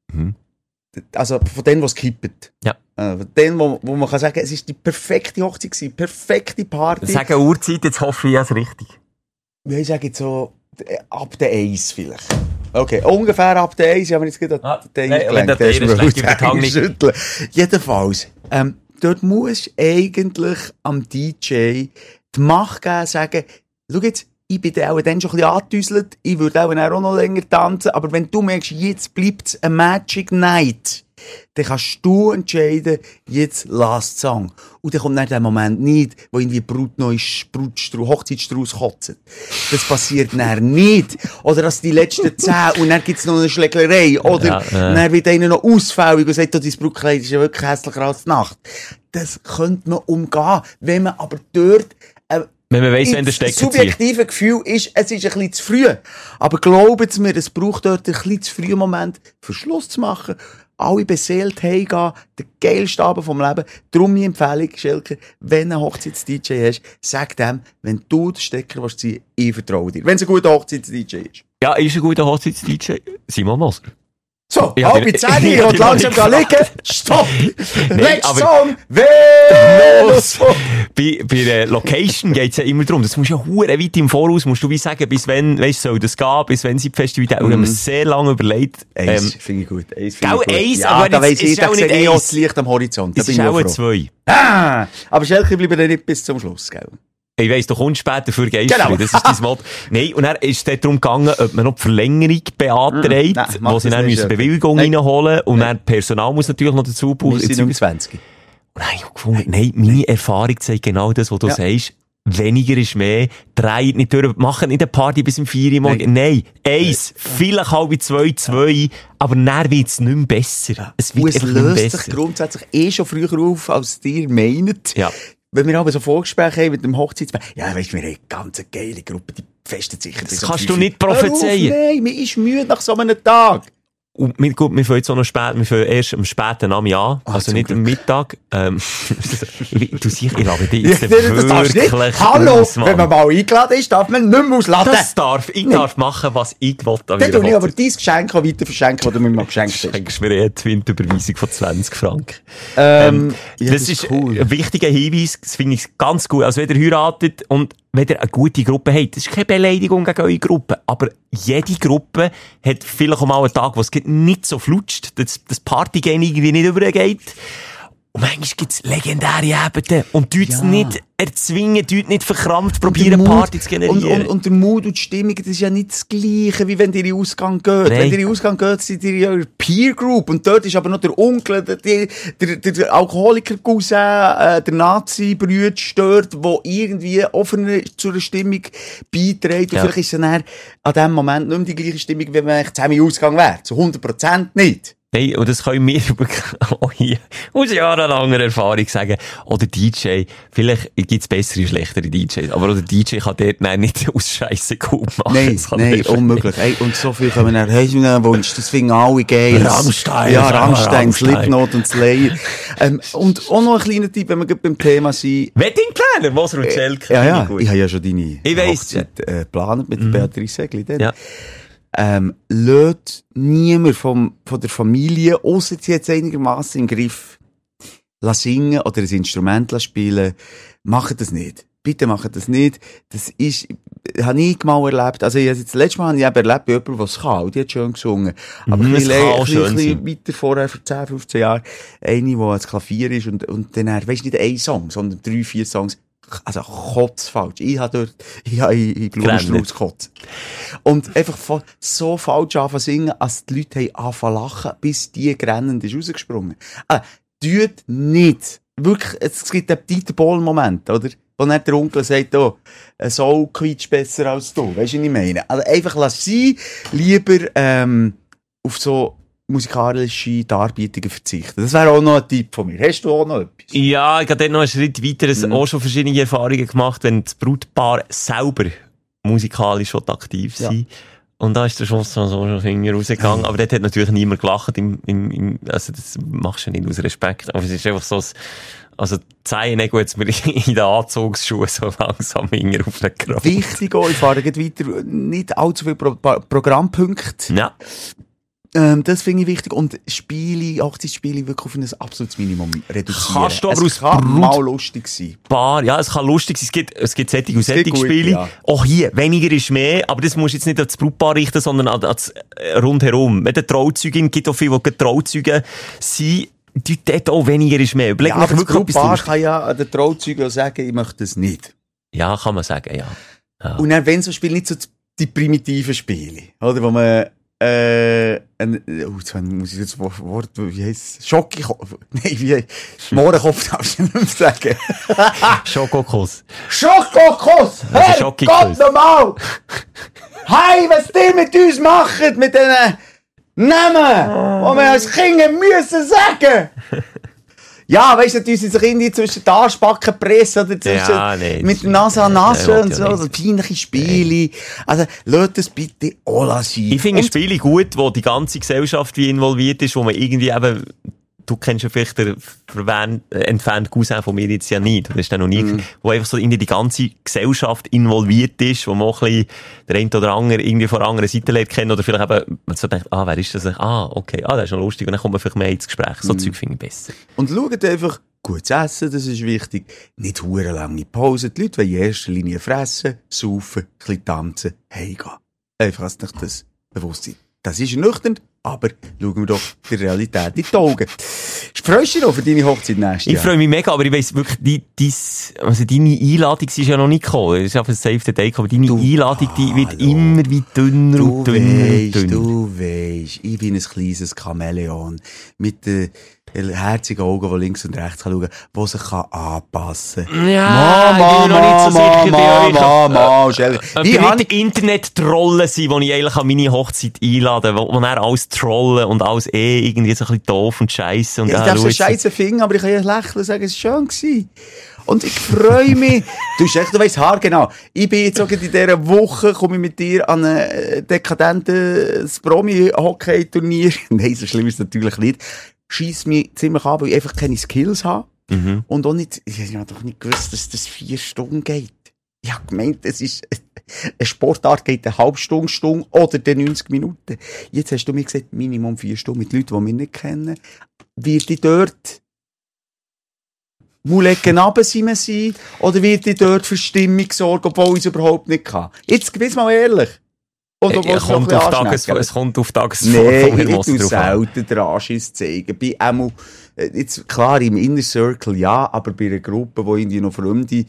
Also von denen, was kippt. Ja. Von denen, wo man kann sagen, es ist die perfekte Hochzeit gewesen, perfekte Party. Sagen Uhrzeit, jetzt hoffe ich es richtig. Ich sage jetzt so, ab der 1 vielleicht. Okay, ungefähr ab der 1, ich habe mir jetzt gerade den wenn der Tier ist, leg über die Hand nicht. schütteln. Jedenfalls, dort muss eigentlich am DJ die Macht geben, sagen, schau jetzt, ich bin auch dann schon ein bisschen angetäuselt, ich würde auch noch länger tanzen, aber wenn du merkst, jetzt bleibt's eine Magic Night, dann kannst du entscheiden, jetzt Last Song. Und dann kommt dann der Moment nicht, wo irgendwie Brut neu Hochzeitsstrauß kotzt. Das passiert dann nicht. Oder dass die letzten 10 und dann gibt's noch eine Schlägerei. Oder dann wird einer noch ausfällig und sagt, oh, dein Brutkleid ist ja wirklich hässlicher als die Nacht. Das könnte man umgehen, wenn man aber dort Wenn man weiss, wenn der das Stecker zieht. subjektive Gefühl ist, es ist ein bisschen zu früh. Aber glauben Sie mir, es braucht dort ein bisschen zu frühen Moment, für Schluss zu machen. Alle beseelt heimgehen, der geilste Abend vom Leben. Darum meine Empfehlung, Schelker, wenn du einen Hochzeits-DJ hast, sag dem, wenn du den Stecker ziehen willst, ich vertraue dir. Wenn es ein guter Hochzeits-DJ ist. Ja, ist ein guter Hochzeits-DJ. Simon Moser. So, Ja, halb die- 10, ich ja, will die langsam noch nicht liegen. Stopp! Letzter aber- Song! Venus! Bei der Location geht's ja immer darum, das musst du ja hure weit im Voraus, musst du wie sagen, bis wann, weisst soll das gehen, bis wann sind die Festivitäten, und wir haben sehr lange überlegt, Eins finde ich gut. Eins finde Gell, ich gut. eins, ja, aber da jetzt weiss ist ich, da auch sehe nicht ich auch eins. das Licht am Horizont. Da es bin ist ich auch auch ein froh. 2. Aber Schelke bleiben dann nicht bis zum Schluss, gell? Ich weiss, du kommst später für Geister, Genau. das ist dein Motto. Nein, und dann ist es darum gegangen, ob man noch die Verlängerung beantragt, Nein, mach wo sie das dann nicht, müssen Schelke. Bewilligung Nein. reinholen, und dann Personal muss natürlich noch dazu buchen. Wir sind um 20. Und dann habe ich auch gefunden, nein, meine Erfahrung zeigt genau das, was du sagst. Weniger ist mehr. Dreht nicht durch. Machen nicht eine Party bis um 4 Uhr morgens. Nein. 1. Vielleicht 1:30, 2. Aber dann wird es nicht mehr besser. Es Und wird es einfach nicht mehr löst sich besser. grundsätzlich schon früher auf, als ihr meint. Ja. Wenn wir aber so Vorgespräche haben mit dem Hochzeitsband, ja, weisst du, wir haben eine ganz geile Gruppe, die festet sicher bis Das um kannst 5 du nicht Hör auf, prophezeien. Nein, mir ist müde nach so einem Tag. Und wir fangen jetzt auch noch spät, wir fangen erst am späten Abend an. Also zum nicht am Mittag. Du siehst, ich lade dich Ja, jetzt das darfst du nicht. wirklich Hallo, aus, Mann. wenn man mal eingeladen ist, darf man nicht mehr ausladen. Ich darf machen, was ich will. Dann tue ich aber dein Geschenk auch weiter verschenken, das du mir mal geschenkt hast. Schenkst mir eine Twint-Überweisung von 20 Franken. Ja, das ist ein wichtiger Hinweis, das finde ich ganz gut. Also, wenn ihr heiratet und wenn ihr eine gute Gruppe habt, das ist keine Beleidigung gegen eure Gruppe, aber jede Gruppe hat vielleicht auch mal einen Tag, wo es nicht so flutscht, das Partygehen irgendwie nicht übergeht. Und manchmal gibt's legendäre Abende. Und du Ja. nicht erzwingen, du nicht verkrampft, Und der probieren Mut- Party zu generieren. Und der Mut und die Stimmung, das ist ja nicht das Gleiche, wie wenn ihr in den Ausgang geht. Nein. Wenn ihr in den Ausgang geht, seid ihr ja in einer Peer Group. Und dort ist aber noch der Onkel, der Alkoholiker-Cousin, der Nazi-Brüder stört, der irgendwie offener zu einer Stimmung beiträgt. Und Ja. vielleicht ist es dann an dem Moment nicht mehr die gleiche Stimmung, wie wenn man zusammen im Ausgang wäre. Zu 100% nicht. Nein, und das können wir auch hier aus jahrelanger Erfahrung sagen. Oder DJ, vielleicht gibt's bessere und schlechtere DJs, aber der DJ kann dort nein, nicht aus Scheisse gut machen. Nein, Das kann nein, einfach unmöglich. Ey, und so viel können wir dann, hey, einen Wunsch, das finden alle geil. Rammstein, Ja, sagen wir Rammstein, Rammstein. Slipknot und Slayer. Und auch noch ein kleiner Tipp, wenn wir gerade beim Thema sind. Weddingplaner, Moser und Schelke. Ja, ja, Gut. ich habe ja schon deine Ich weiss. Hochzeit geplant mit der Beatrice Segli. Ja. Lässt niemand von der Familie, ausser sie jetzt einigermaßen im Griff, singen oder ein Instrument spielen. Macht das nicht. Bitte macht das nicht. Das ist, habe ich mal erlebt. Also, das letzte Mal habe ich eben erlebt bei jemandem, der es kann. Und die hat schön gesungen. Aber Mhm, ein es kann auch schön bisschen sein. weiter vorher, vor 10, 15 Jahren, eine, die ans Klavier ist und dann, weisst nicht ein Song, sondern 3, 4 Songs. Also, kotzfalsch. Ich habe in Blumenstrauß gekotzt. Und einfach so falsch anfangen zu singen, als die Leute haben angefangen zu lachen, bis die grennend ist rausgesprungen. Tut nicht. Wirklich, es gibt einen Dieter Bohlen-Moment, oder? Wo nicht der Onkel sagt, oh, ein Soul quietscht besser als du. Weisst du, was ich meine? Also einfach lass sein, lieber, auf so musikalische Darbietungen verzichten. Das wäre auch noch ein Tipp von mir. Hast du auch noch etwas? Ja, ich habe dort noch einen Schritt weiter, auch schon verschiedene Erfahrungen gemacht, wenn das Brautpaar selber musikalisch schon aktiv sind. Und da ist der Schuss so schon Finger rausgegangen. Aber dort hat natürlich niemand gelacht. Also das machst du nicht aus Respekt. Aber es ist einfach so, also die Zehennägel jetzt mir in den Anzugsschuhen so langsam Finger auf den Kraft. Wichtig auch, ich fahre gleich weiter, nicht allzu viele Programmpunkte. Ja. Das finde ich wichtig. Und Hochzeitsspiele wirklich auf ein absolutes Minimum reduzieren. Kannst du aber es aus kann mal lustig sein. Ja, es kann lustig sein. Es gibt solche und solche gut, Spiele. ja. Auch hier, weniger ist mehr. Aber das musst du jetzt nicht an das Brautpaar richten, sondern an das rundherum. Mit der Trauzeugin gibt auch viele, die Trauzeugen sind. Die dort auch weniger ist mehr. Überleg Ja, mir aber das wirklich etwas Brautpaar Lustiges. kann ja an den Trauzeugen sagen, ich möchte das nicht. Ja, kann man sagen, ja. Und dann, wenn so Spiele nicht so die primitiven Spiele, oder, wo man, jetzt muss ich jetzt Wort, wie heisst es? Schokokopf. Nein, wie, Mohrenkopf darfst du nicht mehr sagen. Schokokuss. Schokokuss! Also Hey, Schokokuss. Gott nochmal! Hey, was ihr mit uns macht, mit diesen Namen, die wir als Kinder müssen sagen! Ja, weißt du, uns sich irgendwie zwischen die Arschbacken pressen oder zwischen, Ja, nee, mit der Nase an Nase Nein, und so, ja so peinliche Spiele. Also, lasst das bitte auch sein. Ich finde Und- Spiele gut, wo die ganze Gesellschaft wie involviert ist, wo man irgendwie eben, du kennst ja vielleicht den entfernten Cousin von mir jetzt ja nicht, das ist dann noch nie, wo einfach so irgendwie die ganze Gesellschaft involviert ist, wo man auch ein bisschen der eine oder andere irgendwie von der anderen Seite lernt kennen oder vielleicht eben, man so denkt, wer ist das? Okay, das ist noch lustig und dann kommt man vielleicht mehr ins Gespräch. So Zeug finde ich besser. Und schaut einfach, gut zu essen, das ist wichtig. Nicht hure lange Pause. Die Leute wollen in erster Linie fressen, saufen, ein bisschen tanzen, heimgehen. Einfach, dass euch das bewusst sein. Das ist nüchtern, aber schauen wir doch der Realität in die Augen. Freust du dich noch für deine Hochzeit nächstes Ich Jahr? freue mich mega, aber ich weiss wirklich, deine Einladung ist ja noch nicht gekommen. Es ist einfach ein Save the Day, aber deine Einladung, die wird hallo. immer wie dünner Du und dünner. du weisst, ich bin ein kleines Chamäleon mit den herzigen Augen, die links und rechts schauen kann, die sich anpassen kann. Ja, ich bin noch nicht so sicher bei euch. Schell. Ob Wie ihr han- nicht Internet-Trollen sind, die ich eigentlich an meine Hochzeit einlade, wo dann alles trollen und alles irgendwie so ein bisschen doof und scheisse. Und Ja, ich darf es scheisse finden, aber ich kann ja lächeln und sagen, es war schön gewesen. Und ich freue mich. Du weisst haargenau. Ich bin jetzt auch in dieser Woche, komme ich mit dir an ein dekadentes Promi-Hockey-Turnier. Nein, so schlimm ist es natürlich nicht. Schießt mich ziemlich an, weil ich einfach keine Skills habe. Und auch nicht, ich habe doch nicht gewusst, dass das 4 Stunden geht. Ich habe gemeint, es ist, eine Sportart geht eine halbe Stunde oder dann 90 Minuten. Jetzt hast du mir gesagt, Minimum 4 Stunden mit Leuten, die wir nicht kennen. Wird ich dort Mulecken runter sein, oder wird ich dort für Stimmung sorgen, obwohl ich es überhaupt nicht kann? Jetzt, gewiss mal ehrlich. Und obwohl Es kommt auf Tagesform. Tagesform Nein, von ich Herrn tu Moser drauf an. selten den Anschiss zeigen. Bei einmal jetzt klar, im Inner Circle ja, aber bei einer Gruppe, wo irgendwie noch Fremde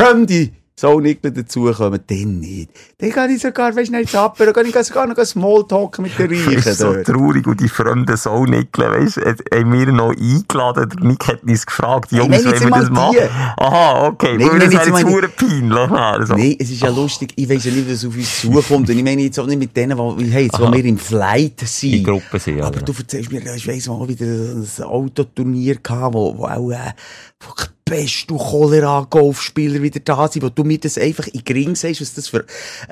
Saunickler dazukommen, dann nicht. Dann kann ich sogar, weisst du, nicht zappern, dann kann ich sogar noch Smalltalken mit den Reichen. Das ist so traurig, und die fremden Saunickler, weisst du, haben wir noch eingeladen, der Nick hat uns gefragt, Jungs, wollen wir das machen? Aha, okay, Nein, das wäre jetzt verdammt peinlich. Also. Nein, es ist ja lustig, ich weiss ja nicht, was auf uns zukommt, und ich meine jetzt auch nicht mit denen, wo wir im Flight sind. In Gruppen sind, aber du erzählst mir, ich weiss mal wieder ein Autoturnier gehabt, wo auch, beste Cholera-Golfspieler wieder da sind, wo du mir das einfach in Gring sagst, was das für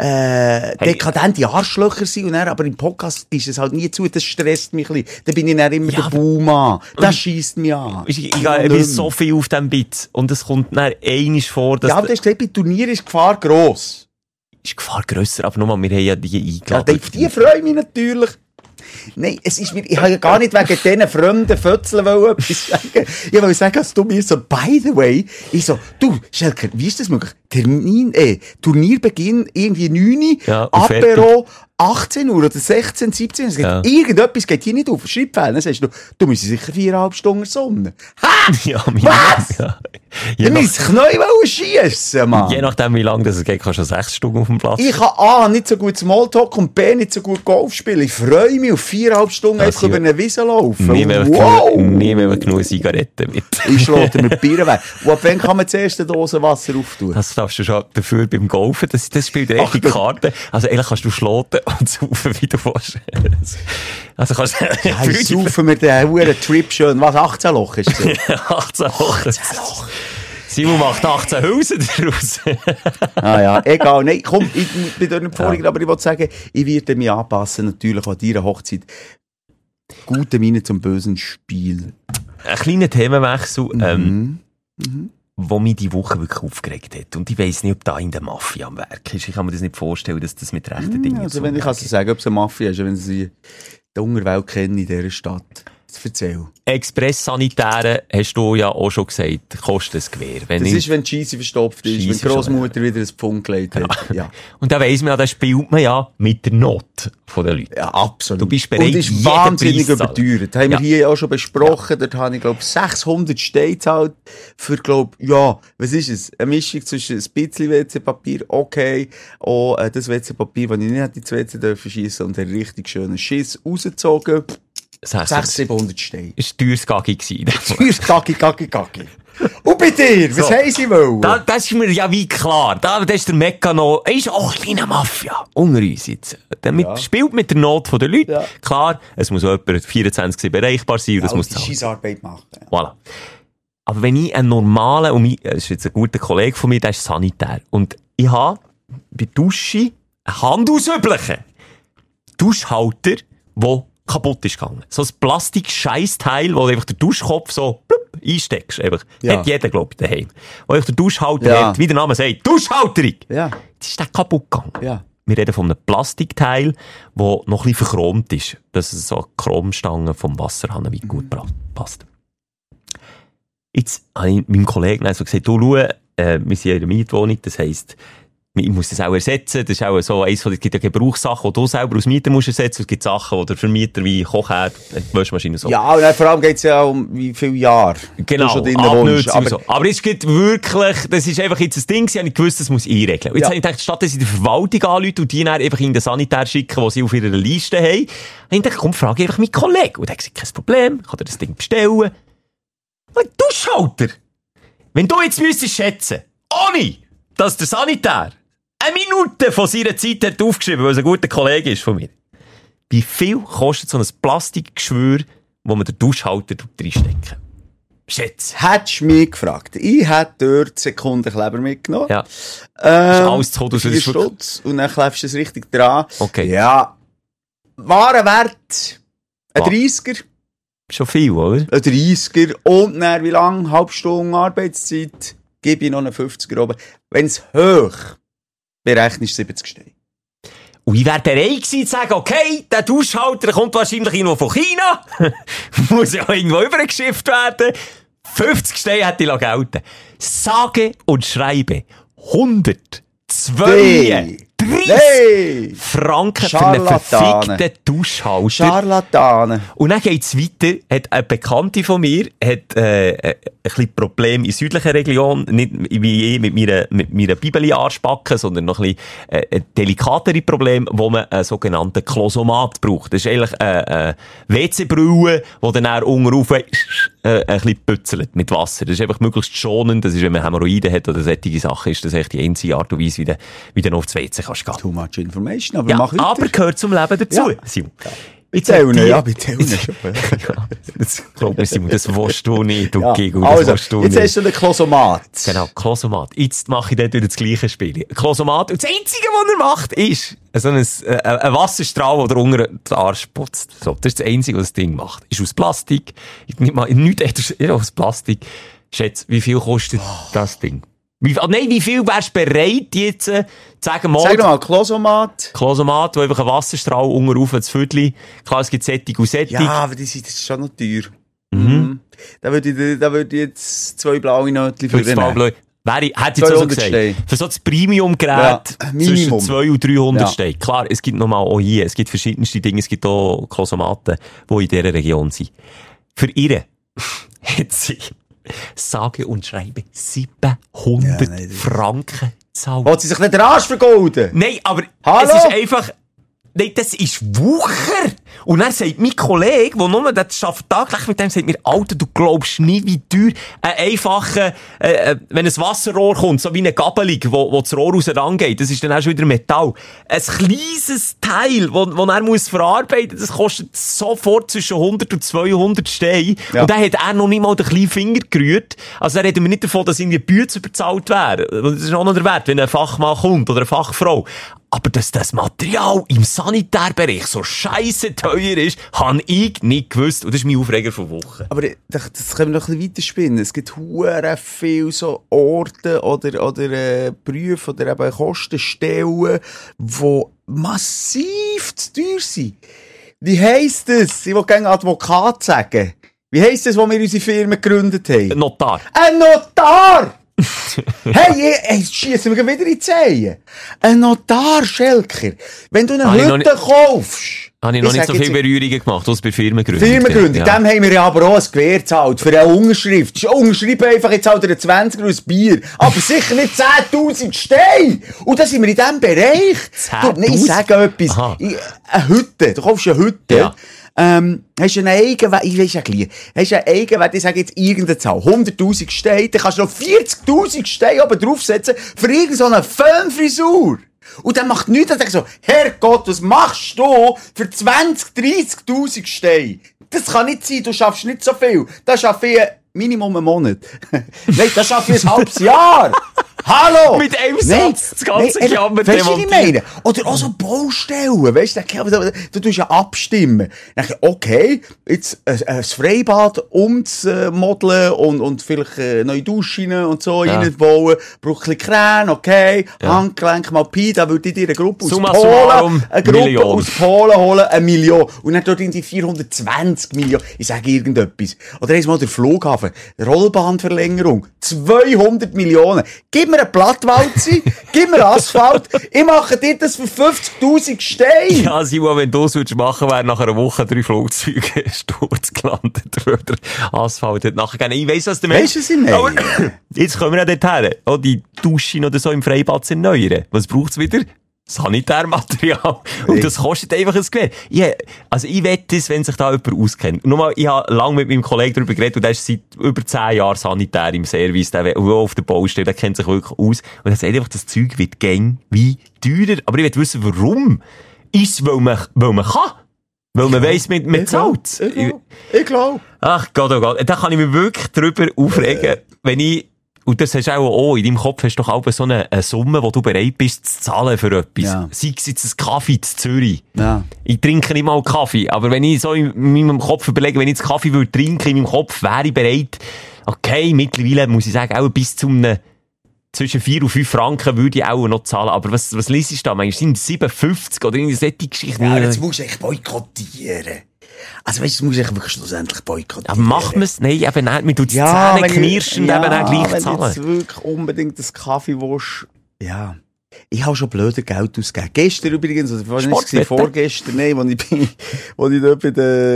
dekadente Arschlöcher sind, und dann, aber im Podcast ist es halt nie zu, das stresst mich ein bisschen. Da bin ich dann immer der Boomer. Das scheisst mich an. Ich bin so viel auf diesem Bit, und es kommt dann einmal vor, dass... Ja, aber du hast gesagt, bei Turnieren ist die Gefahr gross. Ist die Gefahr grösser, aber nochmal, wir haben ja die eingeladen. Ja, die freuen mich natürlich. Nein, es ist mir, ich habe ja gar nicht wegen diesen fremden Fötzeln etwas sagen. Ich wollte sagen, dass du mir so, by the way, ich so, du, Schelker, wie ist das möglich? Turnierbeginn irgendwie 9 Uhr, Apero 18 Uhr oder 16, 17 Uhr. Ja. Irgendetwas geht hier nicht auf. Schreibfehler. Dann sagst du musst sicher 4,5 Stunden Sonne. Ha! Ja, was? Ja. Du musst Knäuel schiessen, Mann. Je nachdem, wie lange das geht, kannst du 6 Stunden auf dem Platz. Ich kann A, nicht so gut Smalltalk, und B, nicht so gut Golf spielen. Ich freue mich auf 4,5 Stunden einfach über eine Wiese laufen. Nie mehr genug Zigaretten mit. Ich schlage mit Bier weg. Und ab wann kann man zuerst eine Dose Wasser auftun? Das darfst du schon dafür beim Golfen. Das spielt echt die Karte. Also eigentlich kannst du schloten und saufen, wie du vorstellst. Also kannst du... Ja, ich saufe mir den huren Trip schön. Was, 18 Loch ist das? 18 Loch. Simon macht 18 Hülsen daraus. Ja, egal. Nein, komm, ich bin da nicht vorhin, aber ich wollte sagen, ich werde mich anpassen, natürlich an deiner Hochzeit. Gute Miene zum bösen Spiel. Ein kleiner Themenwechsel, wo mich die Woche wirklich aufgeregt hat. Und ich weiss nicht, ob da in der Mafia am Werk ist. Ich kann mir das nicht vorstellen, dass das mit rechten Dingen also wenn ich kann sagen, ob es eine Mafia ist, wenn sie die Unterwelt kennen in dieser Stadt. Erzähl. Express-Sanitäre, hast du ja auch schon gesagt, kostet ein Gewehr. Das ist, wenn die Scheisse verstopft ist, wenn die Grossmutter wieder ein Pfund gelegt hat. Ja. Und da weiss man ja, da spielt man ja mit der Not von den Leuten. Ja, absolut. Du bist bereit, und ist wahnsinnig überteuert. Das haben wir hier auch schon besprochen. Ja. Dort habe ich, glaube 600 Steine gezahlt für, was ist es? Eine Mischung zwischen ein bisschen WC-Papier, okay, auch das WC-Papier, das ich nicht ins WC dürfen schiessen, und einen richtig schönen Schiss rausgezogen. 600-700 Steine. Das war teures Gaggi. Teures Gaggi. Und bei dir, was haben sie wollen? Das ist mir ja wie klar. Das ist der Meccano. Er ist auch ein kleiner Mafia. Unter uns jetzt. Damit spielt mit der Not der Leute. Ja. Klar, es muss auch jemand 24 erreichbar sein. Und das muss die Scheissarbeit machen. Ja. Voilà. Aber wenn ich einen normalen, das ist jetzt ein guter Kollege von mir, der ist Sanitär. Und ich habe bei der Dusche einen handausüblichen Duschhalter, der kaputt ist gegangen. So ein Plastik-Scheissteil, wo du einfach den Duschkopf so einsteckst. Einfach. Hat jeder, glaube ich, daheim. Wo einfach der Duschhalter hat, wie der Name sagt, Duschhalterung! Ja. Jetzt ist der kaputt gegangen. Ja. Wir reden von einem Plastikteil, der noch ein bisschen verchromt ist. Dass es so eine Chromstange vom Wasserhahn wie gut passt. Jetzt habe ich meinem Kollegen also gesagt, du schau, wir sind in einer Mietwohnung, das heisst, ich muss das auch ersetzen. Das ist auch so eins von, es gibt ja Gebrauchssachen, die du selber als Mieter musst ersetzen. Es gibt Sachen, die der Vermieter wie Kochherd, Waschmaschine so. Ja, und vor allem geht es ja um wie viele Jahre. Genau, aber es gibt wirklich, das ist einfach jetzt ein Ding, ich habe gewusst, das muss ich einregeln. Und jetzt habe ich gedacht, statt dass ich die Verwaltung anrufe und die dann einfach in den Sanitär schicken, die sie auf ihrer Liste haben, habe ich gedacht, komm, frage ich einfach meinen Kollegen. Und er hat gesagt, kein Problem, ich kann dir das Ding bestellen. Und Duschhalter! Wenn du jetzt müsstest schätzen, ohne dass der Sanitär eine Minute von seiner Zeit hat aufgeschrieben, weil er ein guter Kollege ist von mir. Wie viel kostet so ein Plastikgeschwür, wo man den Duschhalter reinstecken? Schätze. Hättest du mich gefragt. Ich hätte dort Sekundenkleber mitgenommen. Ja. Ist alles zu Hause. 4 Stutz. Und dann klebst du es richtig dran. Okay. Ja. Warenwert. Ein 30er. Schon viel, oder? Ein 30er. Und dann, wie lange? Halbe Stunde Arbeitszeit. Gebe ich noch einen 50er oben. Wenn es hoch berechnest, 70 Steine. Und ich wäre bereit gewesen zu sagen, okay, der Duschhalter kommt wahrscheinlich irgendwo von China. Muss ja irgendwo übergeschifft werden. 50 Steine hätte ich gelten. Sage und schreibe 132 Franken für einen verfickten Duschhalter. Scharlatane. Und dann geht's weiter, hat eine Bekannte von mir, hat, ein bisschen Problem in südlichen Region, nicht wie ich mit meiner Bibeli-Arschbacke, sondern noch ein bisschen, delikatere Problem, wo man einen sogenannten Klosomat braucht. Das ist eigentlich, WC-Brille, die dann unten rauf, ein bisschen pützelt mit Wasser. Das ist einfach möglichst schonend. Das ist, wenn man Hämorrhoiden hat oder solche Sachen, ist das echt die einzige Art und Weise, wie du noch aufs WC kannst gehen. Too much information, aber Ja, mach weiter. aber gehört zum Leben dazu. Ja. Simon. Bitte schon. Das glaub mir, Simon, das willst du nicht, du Giggle, das Also, willst du jetzt nicht. hast du den Klosomat. Genau, Klosomat. Jetzt mache ich dort wieder das gleiche Spiel. Klosomat. Und das Einzige, was er macht, ist so ein Wasserstrahl, der unter den Arsch putzt. So, das ist das Einzige, was das Ding macht. Ist aus Plastik. Nichts aus Plastik. Schätze, wie viel kostet das Ding? Wie viel wärst du bereit, jetzt zu sagen, Sag doch mal, Klosomat. Klosomat, wo einfach ein Wasserstrahl unten rauf ins Viertel. Klar, es gibt Sättig und Sättig. Ja, aber das ist schon noch teuer. Mhm. Da würde ich jetzt 2 blaue Nötchen für den nehmen. Hätte ich jetzt so 200 gesagt. Steine. Für so das Premium-Gerät Ja, Minimum. zwischen 200 und 300 Ja. Steine. Klar, es gibt nochmal auch hier, es gibt verschiedenste Dinge, es gibt auch Klosomaten, die in dieser Region sind. Für ihre hat sie sage und schreibe 700 Franken zahlt. Wollt sie sich nicht den Arsch vergolden? Nein, aber Hallo? es ist einfach... Nein, das ist Wucher! Und dann sagt mein Kollege, der nur das schafft tagtäglich mit dem, sagt mir, Alter, du glaubst nie, wie teuer ein einfacher, wenn ein Wasserrohr kommt, so wie eine Gabelung, wo das Rohr auseinandergeht, das ist dann auch schon wieder Metall. Ein kleines Teil, wo er muss verarbeiten, das kostet sofort zwischen 100 und 200 Steine. Ja. Und dann hat er noch nicht mal den kleinen Finger gerührt. Also da reden wir nicht davon, dass irgendwie Bütze überzahlt wären. Das ist auch noch der Wert, wenn ein Fachmann kommt oder eine Fachfrau. Aber dass das Material im Sanitärbereich so scheisse teuer ist, habe ich nicht gewusst. Und das ist mein Aufreger von Wochen. Aber das können wir noch ein bisschen weiterspinnen. Es gibt hure viele so Orte oder Berufe oder eben Kostenstellen, die massiv zu teuer sind. Wie heisst das? Ich will gerne Advokat sagen. Wie heisst das, wo wir unsere Firma gegründet haben? Notar. Ein Notar! Hey, schiessen wir wieder in die Zehen. Ein Notar, Schelker. Wenn du eine Hütte kaufst. Habe ich noch nicht so viele Berührungen gemacht, als bei Firmengründung. Firmengründung. Ja. Dem haben wir ja aber auch ein Gewehr gezahlt. Für eine Unterschrift. Unterschreiben einfach, jetzt halt einen 20er aus Bier. Aber sicher nicht 10.000 Steine. Und da sind wir in diesem Bereich. 10.000? Ich sage etwas. Eine Hütte. Du kaufst eine Hütte. Ja. Hast du einen Eigenwert, ich weiss ja gleich, hast du einen Eigenwert, ich sage jetzt irgendeine Zahl, 100.000 Steine, dann kannst du noch 40.000 Steine oben draufsetzen für irgendeine Föhnfrisur. Und dann macht nichts, dann sagst du so, Herrgott, was machst du für 20.000, 30.000 Steine? Das kann nicht sein, du schaffst nicht so viel. Das schaffe ich Minimum einen Monat. Nein, das schaffe ich ein halbes Jahr. Hallo! Mit einem Satz das ganze Jammer Weißt du, was ich meine? Oder auch so Baustellen, weißt du, tust ja abstimmen. Dann, okay, jetzt ein Freibad umzumodeln und vielleicht neue Duschen und so reinbauen, braucht ein bisschen Kräne, okay, Handgelenk mal Pi, da würde ich dir eine Gruppe aus Summa Polen, summarum, eine Gruppe Million. aus Polen holen, 1 Million. Und dann dort irgendwie 420 Millionen. Ich sage irgendetwas. Oder einmal der Flughafen, Rollbahnverlängerung, 200 Millionen. Gib mir eine Plattwalze, gib mir Asphalt, ich mache dir das für 50.000 Steine. Ja, Simon, wenn du es machen, wäre nach einer Woche 3 Flugzeuge Sturz gelandet, weil der Asphalt hat nachgegeben. Ich weiss, was du meinst. Weisst du, was ich meine? Aber jetzt kommen wir ja dorthin. Auch die Duschen oder so im Freibad zu erneuern. Was braucht's wieder? Sanitärmaterial. Und das kostet einfach ein Gewehr. Ich wette es, wenn sich da jemand auskennt. Nur mal, ich habe lange mit meinem Kollegen darüber geredet und der ist seit über 10 Jahren Sanitär im Service, der auf der Baustelle, der kennt sich wirklich aus. Und er sagt einfach, das Zeug wird gäng wie teurer. Aber ich will wissen, warum? Ist es, weil man kann? Weil man weiss, man zahlt. Ich glaube. Ach Gott, oh Gott. Da kann ich mich wirklich drüber aufregen, wenn ich... Und das hast du auch in deinem Kopf hast du doch auch so eine Summe, wo du bereit bist zu zahlen für etwas. Ja. Sei es jetzt ein Kaffee in Zürich. Ja. Ich trinke nicht mal Kaffee, aber wenn ich so in meinem Kopf überlege, wenn ich jetzt Kaffee würde trinken, in meinem Kopf wäre ich bereit, okay, mittlerweile muss ich sagen, auch bis zu einem zwischen 4 und 5 Franken würde ich auch noch zahlen. Aber was liest du da? Meinst du, sind 57 oder irgendeine solche Geschichte? Ja, jetzt musst du echt boykottieren. Also weißt du, das muss ich wirklich schlussendlich boykottieren. Aber macht man es? Nein, eben nicht. Man tut die Zähne knirschen und eben auch gleich wenn zahlen. du jetzt wirklich unbedingt das Kaffee willst, ja. Ich habe schon blöder Geld ausgegeben. Gestern übrigens, also Sportwetten? vorgestern, nein, wo ich dort bei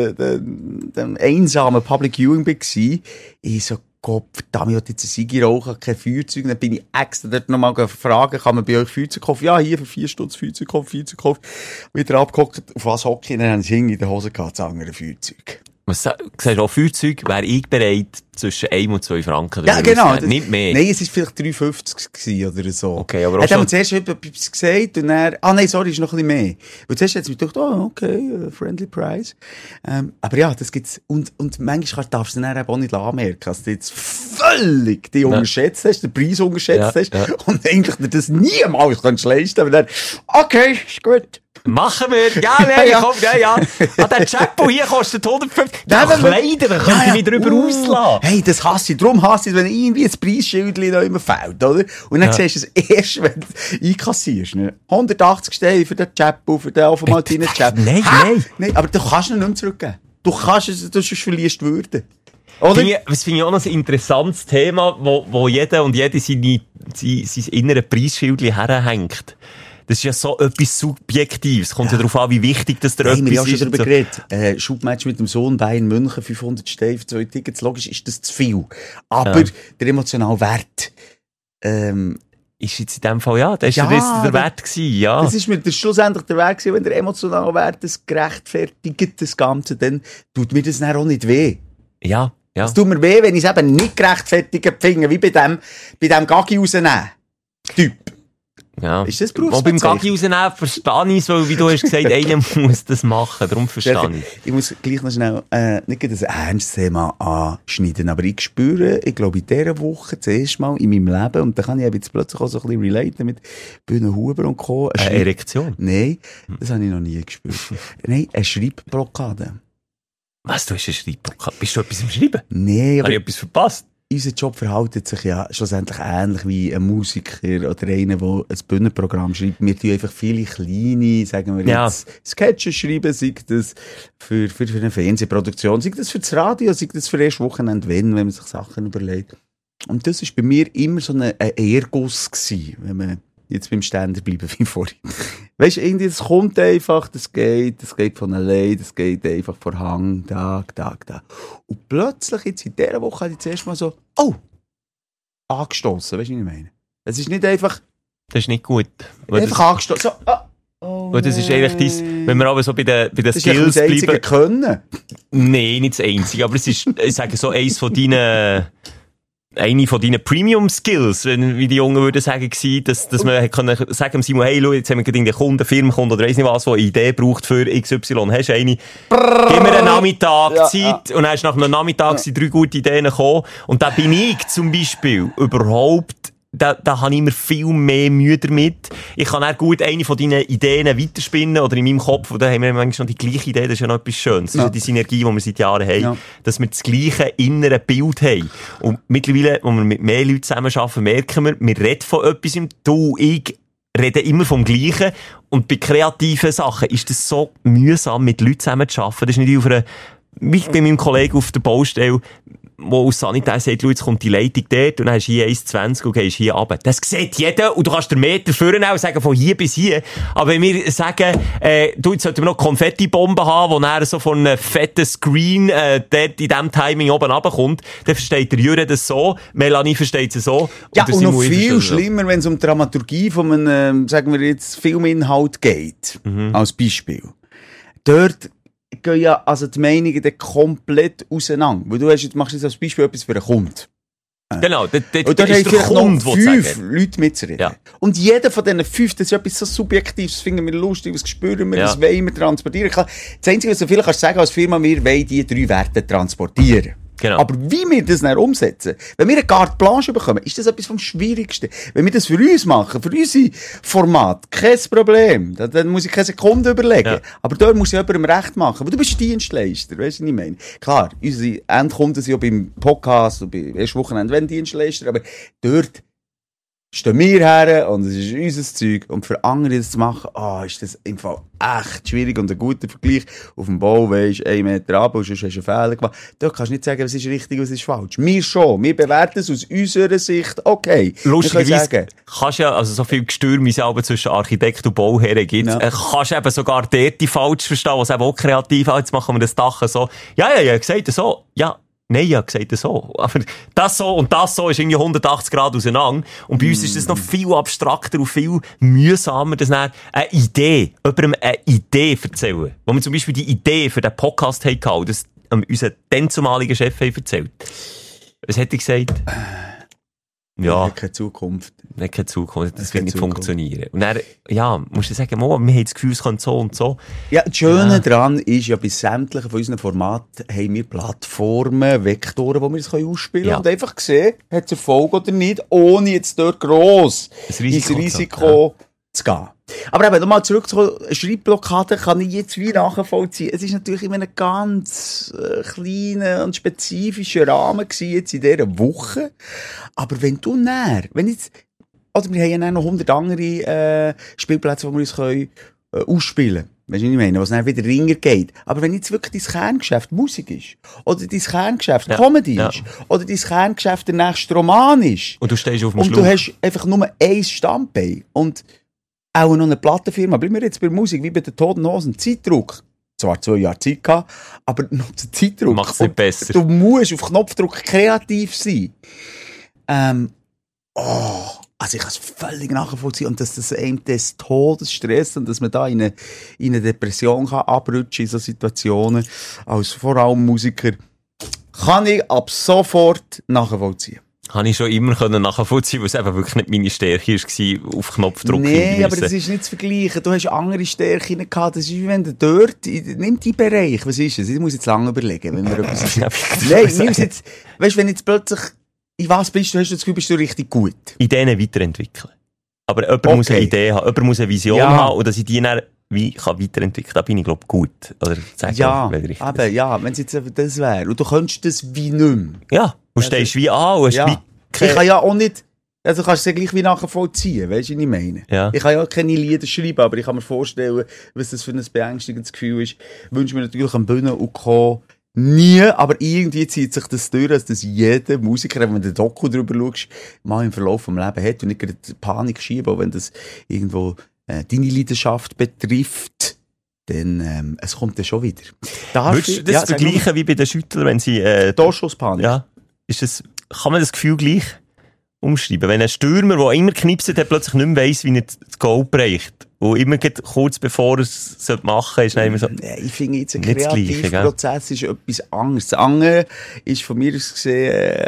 dem einsamen Public Viewing war, ich so, Gott, verdammt, ich will jetzt ein Sigi rauchen, kein Feuerzeug. Dann bin ich extra dort nochmal gefragt, kann man bei euch Feuerzeug kaufen? Ja, hier für 4 Stunden Feuerzeug kaufen. Wieder abgehockt, auf was hocke ich? Dann habe ich in der Hose gehabt, das andere Feuerzeug. Was sagst du, Feuerzeug wäre ich bereit, zwischen 1 und 2 Franken. Ja, genau. Nicht mehr. Nein, es war vielleicht 3,50 gewesen oder so. Okay, aber auch hat er schon... mir zuerst etwas gesagt und dann, nein, sorry, ist noch ein bisschen mehr. Und zuerst hat es mir gedacht, okay, friendly price. Aber ja, das gibt's, und manchmal darfst du dann eben auch nicht anmerken, dass du jetzt völlig die unterschätzt hast, den Preis unterschätzt hast, und eigentlich dir das niemals kannst leisten, aber dann, okay, ist gut. Machen wir! Ja, nein, komm, ja. Der Chapo hier kostet 150. Nein, Kleider, dann könnt ihr mich drüber auslassen. Hey, das hasse ich. Darum hasse ich, wenn irgendwie ein Preisschild noch immer fehlt, oder? Und dann siehst du es erst, wenn du einkassierst. Ne? 180 Steine für den Chapo, für den Alpha-Maltine Chapo. Nein. Aber du kannst ihn nicht mehr zurückgeben. Du sonst verlierst die Würde. Oder? Das finde ich auch noch ein interessantes Thema, wo jeder und jede sein inneres Preisschild herhängt. Das ist ja so etwas Subjektives. Kommt ja darauf an, wie wichtig das der etwas ist. Wir haben ist. schon darüber geredet. Schubmatch mit dem Sohn Bayern München, 500 Steine für 2 Tickets. Logisch ist das zu viel. Aber der emotionale Wert, ist jetzt in dem Fall, das ist der Wert gewesen, ja. Das ist mir schlussendlich der Wert gewesen, wenn der emotionale Wert das gerechtfertigt, das Ganze, dann tut mir das dann auch nicht weh. Ja. Es tut mir weh, wenn ich es eben nicht gerechtfertigt finde, wie bei dem Gaggi rausnehmen. Typ. Ja. Ist das Berufsbezeichnung? Beim Gaggi rausnehmen verstehe ich es, weil, wie du hast gesagt, einer muss das machen, darum verstehe ich. Ich muss gleich noch schnell, nicht ein ernstes Thema anschneiden, aber ich spüre, ich glaube, in dieser Woche das erste Mal in meinem Leben, und da kann ich jetzt plötzlich auch so ein bisschen relaten mit Bühne Huber und Co. Eine Erektion? Nein, das habe ich noch nie gespürt. Nein, eine Schreibblockade. Was, du hast eine Schreibblockade? Bist du etwas im Schreiben? Nein, aber... Habe ich etwas verpasst? Unser Job verhält sich ja schlussendlich ähnlich wie ein Musiker oder einer, der ein Bühnenprogramm schreibt. Wir tun einfach viele kleine, sagen wir jetzt, Sketches schreiben, sei das für eine Fernsehproduktion, sei das für das Radio, sei das für erst Wochenende, wenn man sich Sachen überlegt. Und das war bei mir immer so ein Ehrguss gewesen, wenn man jetzt beim Ständer bleiben wie vorhin. Weisst du, irgendwie, das kommt einfach, das geht von allein, das geht einfach vor Hang, Tag. Und plötzlich, jetzt in dieser Woche, hatte ich zuerst mal so, angestossen, weisst du, was ich meine? Es ist nicht einfach... Das ist nicht gut. Einfach angestossen, so, das ist eigentlich wenn wir aber so bei den Skills bleiben... Das ist Können. Nein, nicht das Einzige, aber es ist, ich sage so, eine von deinen Premium-Skills, wie die Jungen würden sagen, dass man können sagen, Simon, hey, schau, jetzt haben wir gerade einen Kunden, Firmenkunden oder weiss nicht was, der eine Idee braucht für XY. Hast du eine? Gib mir einen Nachmittag Zeit. Und dann hast du nach einem Nachmittag 3 gute Ideen gekommen. Und da bin ich zum Beispiel überhaupt, da habe ich immer viel mehr Mühe damit. Ich kann auch gut eine von deinen Ideen weiterspinnen oder in meinem Kopf, da haben wir manchmal noch die gleiche Idee, das ist ja noch etwas Schönes. Das ist ja die Synergie, die wir seit Jahren haben, dass wir das gleiche innere Bild haben. Und mittlerweile, wenn wir mit mehr Leuten zusammenarbeiten, merken wir reden von etwas, ich rede immer vom Gleichen. Und bei kreativen Sachen ist das so mühsam, mit Leuten zusammenzuarbeiten. Das ist nicht wie bei meinem Kollegen auf der Baustelle, wo aus Sanitär sagt, jetzt kommt die Leitung dort und dann hast du hier 1,20 und gehst hier runter. Das sieht jeder und du kannst den Meter führen und sagen, von hier bis hier. Aber wenn wir sagen, jetzt sollten wir noch Konfettibomben haben, die dann so von einem fetten Screen dort in diesem Timing oben runterkommt, dann versteht der Jürgen das so, Melanie versteht es so. Und noch viel schlimmer, wenn es um die Dramaturgie von einem, sagen wir jetzt, Filminhalt geht, als Beispiel. Dort gehen ja also die Meinungen dann komplett auseinander. Weil machst jetzt als Beispiel etwas für einen Kunden. Genau, und da ist der Kunde, noch 5 Leute mitzureden. Ja. Und jeder von diesen 5, das ist etwas so Subjektives, das finden wir lustig, das spüren wir, das wollen wir transportieren. Das Einzige, was du vielleicht sagen als Firma, wir wollen die 3 Werte transportieren. Genau. Aber wie wir das dann umsetzen, wenn wir eine Carte Blanche bekommen, ist das etwas vom Schwierigsten. Wenn wir das für uns machen, für unser Format, kein Problem. Dann muss ich keine Sekunde überlegen. Ja. Aber dort muss ich jemandem recht machen. Aber du bist Dienstleister, weißt du, was ich meine? Klar, unsere Endkunden sind ja beim Podcast und bei ersten Wochenende wenn Dienstleister, aber dort stehen wir her und es ist unser Zeug. Und für andere das zu machen, ist das im Fall echt schwierig und ein guter Vergleich. Auf dem Bau weisst 1 Meter runter und sonst hast du einen Fehler gemacht. Dort kannst du nicht sagen, was ist richtig und was ist falsch. Wir schon. Wir bewerten es aus unserer Sicht. Okay. Lustigerweise kannst du ja, also so viel Gestürme, wie es aber zwischen Architekt und Bauherren gibt, kannst du eben sogar dort die falsch verstehen, was eben auch kreativ ist. Jetzt machen wir das Dach so. Ja, gesagt so. Ja. Nein, ich habe gesagt so. Aber das so und das so ist irgendwie 180 Grad auseinander. Und bei uns ist das noch viel abstrakter und viel mühsamer, dass dann jemandem eine Idee erzählen. Wo wir zum Beispiel die Idee für den Podcast hatten, das unser dann zumaliger Chef erzählt. Was hätte ich gesagt? Ja. Hat keine Zukunft. Nicht keine Zukunft. Das wird nicht funktionieren. Und dann, musst du sagen, wir haben das Gefühl, es könnte so und so. Ja, das Schöne daran ist ja, bei sämtlichen von unseren Formaten haben wir Plattformen, Vektoren, wo wir es ausspielen können. Und einfach sehen, hat es Erfolg oder nicht, ohne jetzt dort gross ins Risiko zu gehen. Aber eben, nochmal zurückzukommen, eine Schreibblockade kann ich jetzt wie nachvollziehen. Es ist natürlich in einem ganz kleinen und spezifischen Rahmen gewesen, jetzt in dieser Woche. Aber wenn du näher, oder wir haben ja noch 100 andere Spielplätze, wo wir uns ausspielen können. Weißt du, was ich meine? Was dann wieder ringer geht. Aber wenn jetzt wirklich dein Kerngeschäft Musik ist, oder dein Kerngeschäft Comedy ist, oder dein Kerngeschäft der nächste Roman ist, und du stehst auf dem Schluch. Und du hast einfach nur ein Standbein, und auch noch eine Plattenfirma. Bleiben wir jetzt bei Musik, wie bei den Toten Hosen. Zeitdruck. Zwar 2 Jahre Zeit gehabt, aber noch der Zeitdruck. Macht's nicht besser. Du musst auf Knopfdruck kreativ sein. Also ich kann es völlig nachvollziehen. Und dass das einem des Todes stresst und dass man da in eine Depression kann abrutschen in so Situationen, als vor allem Musiker, kann ich ab sofort nachvollziehen. Habe ich schon immer nachvollziehen, weil es eben wirklich nicht meine Stärke war, auf Knopfdruck hinweisen. Nee, aber das ist nicht zu vergleichen. Du hast andere Stärken gehabt. Das ist wie wenn du dort, nimm die Bereich, was ist es? Ich muss jetzt lange überlegen, wenn wir etwas... Nein, nimm jetzt, weißt du, wenn jetzt plötzlich, in was bist du, hast du das Gefühl, bist du richtig gut? Ideen weiterentwickeln. Aber jemand muss eine Idee haben, jemand muss eine Vision haben, und dass ich die dann kann weiterentwickeln, da bin ich, glaube ich, gut. Oder sag wenn es jetzt das wäre. Und du könntest das wie nicht mehr. Ja, du stehst wie an und hast ich kann ja auch nicht, also kannst du es ja gleich wie nachvollziehen, weißt du, was ich meine? Ja. Ich kann ja keine Lieder schreiben, aber ich kann mir vorstellen, was das für ein beängstigendes Gefühl ist. Ich wünsche mir natürlich am Bühne und Co. nie, aber irgendwie zieht sich das durch, dass das jeder Musiker, wenn du den Doku drüber schaust, mal im Verlauf des Lebens hat und nicht gerade Panik schieben, wenn das irgendwo deine Leidenschaft betrifft, dann es kommt dann schon wieder. Würdest du das vergleichen wie bei den Schüttlern, wenn sie... Torschusspanik? Ja. Kann man das Gefühl gleich umschreiben? Wenn ein Stürmer, der immer knipst, hat, plötzlich nicht mehr weiss, wie er das Goal bereicht. Und immer kurz bevor er es machen sollte, ist dann immer so... Ich finde jetzt, ein Kreativprozess ist etwas anderes. Das andere ist von mir aus gesehen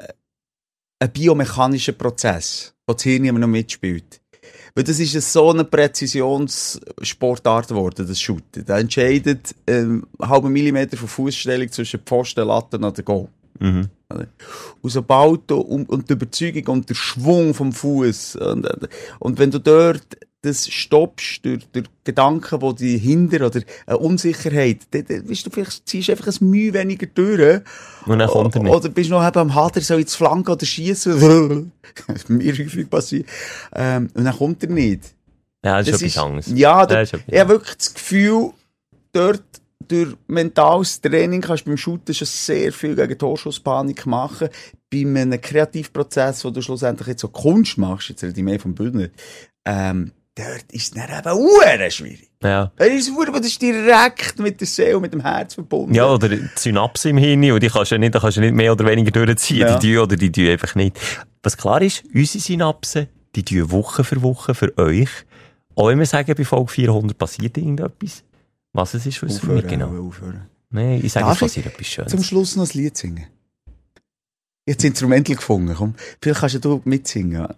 ein biomechanischer Prozess, wo das Hirn immer noch mitspielt. Weil das ist so eine Präzisionssportart geworden, das Shooten. Da entscheidet halben Millimeter von Fußstellung zwischen Pfosten, Latten und der Goal. Mhm. Und sobald du, und die Überzeugung und der Schwung vom Fuß und wenn du dort das stoppst durch Gedanken, die dich hindern oder eine Unsicherheit, dann weißt du, vielleicht ziehst du einfach ein Mühe weniger durch. Und dann kommt er nicht. Oder bist du noch eben am Hader, soll jetzt flanken oder schießen? Das ist mir häufig passiert. Und dann kommt er nicht. Ja, das ist etwas anderes. Ja, ich habe wirklich das Gefühl, dort durch mentales Training kannst du beim Shooten schon sehr viel gegen Torschusspanik machen. Bei einem Kreativprozess, wo du schlussendlich jetzt so Kunst machst, jetzt rede ich mehr vom Bühnen, dort ist es dann eben schwierig. Ja. Das ist direkt mit der Seele, mit dem Herz verbunden. Ja, oder die Synapse im Hirn, und die kannst du nicht mehr oder weniger durchziehen. Ja. Die tun einfach nicht. Was klar ist, unsere Synapsen, die tun Woche für Woche für euch. Auch wenn wir sagen, bei Folge 400 passiert irgendetwas. Was es ist, wissen wir nicht genau. Nein, ich sage, es passiert etwas Schönes. Zum Schluss noch ein Lied singen. Ich habe das Instrumental gefunden. Komm, vielleicht kannst du mitsingen.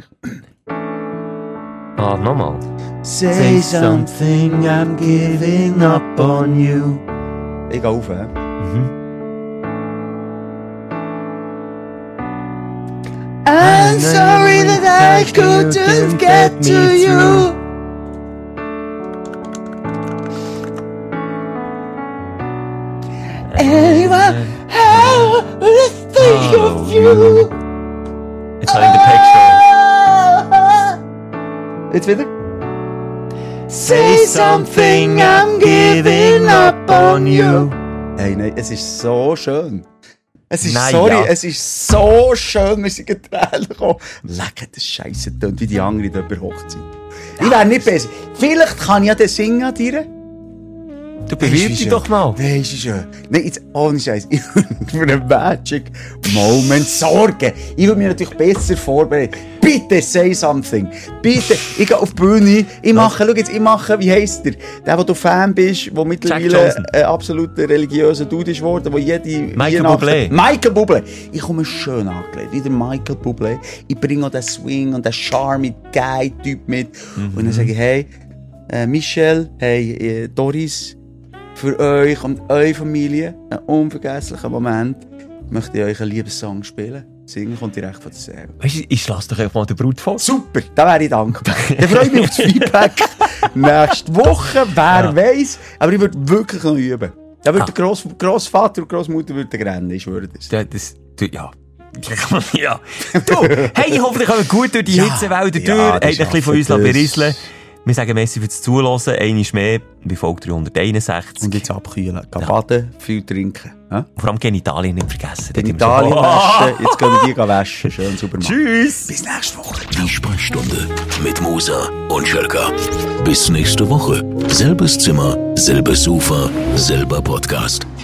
Nochmal. Say something, I'm giving up on you. Ich gehe auf, I'm sorry that I couldn't get to you. Anyone, how will I think of you? Jetzt habe ich den Text schon. Jetzt wieder. Say something, I'm giving up on you. Hey, nein, es ist so schön. Es ist, Nein, sorry, ja. es ist so schön, wir sind Tränen gekommen. Leck, das Scheisse tönt wie die anderen dort bei Hochzeit. Ich wäre nicht besser. Vielleicht kann ich ja den singen an dir. Du bewirb dich doch mal. Weisst du schön. Nein, jetzt, ohne Scheiß. Ich würde für einen Magic Moment sorgen. Ich würde mich natürlich besser vorbereiten. Bitte say something. Bitte. Ich gehe auf die Bühne. Ich mache, wie heisst der? Der, wo du Fan bist, der mittlerweile ein absoluter religiöser Dude ist geworden, wo jede Michael Bublé. Michael Bublé. Ich komme schön angelegt. Wie der Michael Bublé. Ich bringe auch den Swing und den Charme, Guy-Typ mit. Und dann sage ich, hey, Michelle, hey, Doris, für euch und eure Familie einen unvergesslichen Moment möchte ich euch einen Liebessong spielen. Singen kommt direkt von der Seele. Weißt du, ich lasse doch einfach mal den Brut vor. Super, da wäre ich dankbar. Dann freue ich mich auf das Feedback nächste Woche, wer weiss. Aber ich würde wirklich noch üben. Da würde der Grossvater und Grossmutter rennen, ich schwöre das. Ja. Ja. Du, hey, hoffentlich kommen wir gut durch die Hitzewälder durch. Habt ein bisschen von uns berieseln. Wir sagen merci fürs Zuhören. Einmal mehr bei Folge 361. Und jetzt abkühlen. Baden, viel trinken. Ja? Vor allem Genitalien nicht vergessen. Genitalien waschen. Jetzt gehen wir die waschen. Schön sauber machen. Tschüss. Bis nächste Woche. Die Sprechstunde mit Musa und Schelka. Bis nächste Woche. Selbes Zimmer, selbes Sofa, selber Podcast.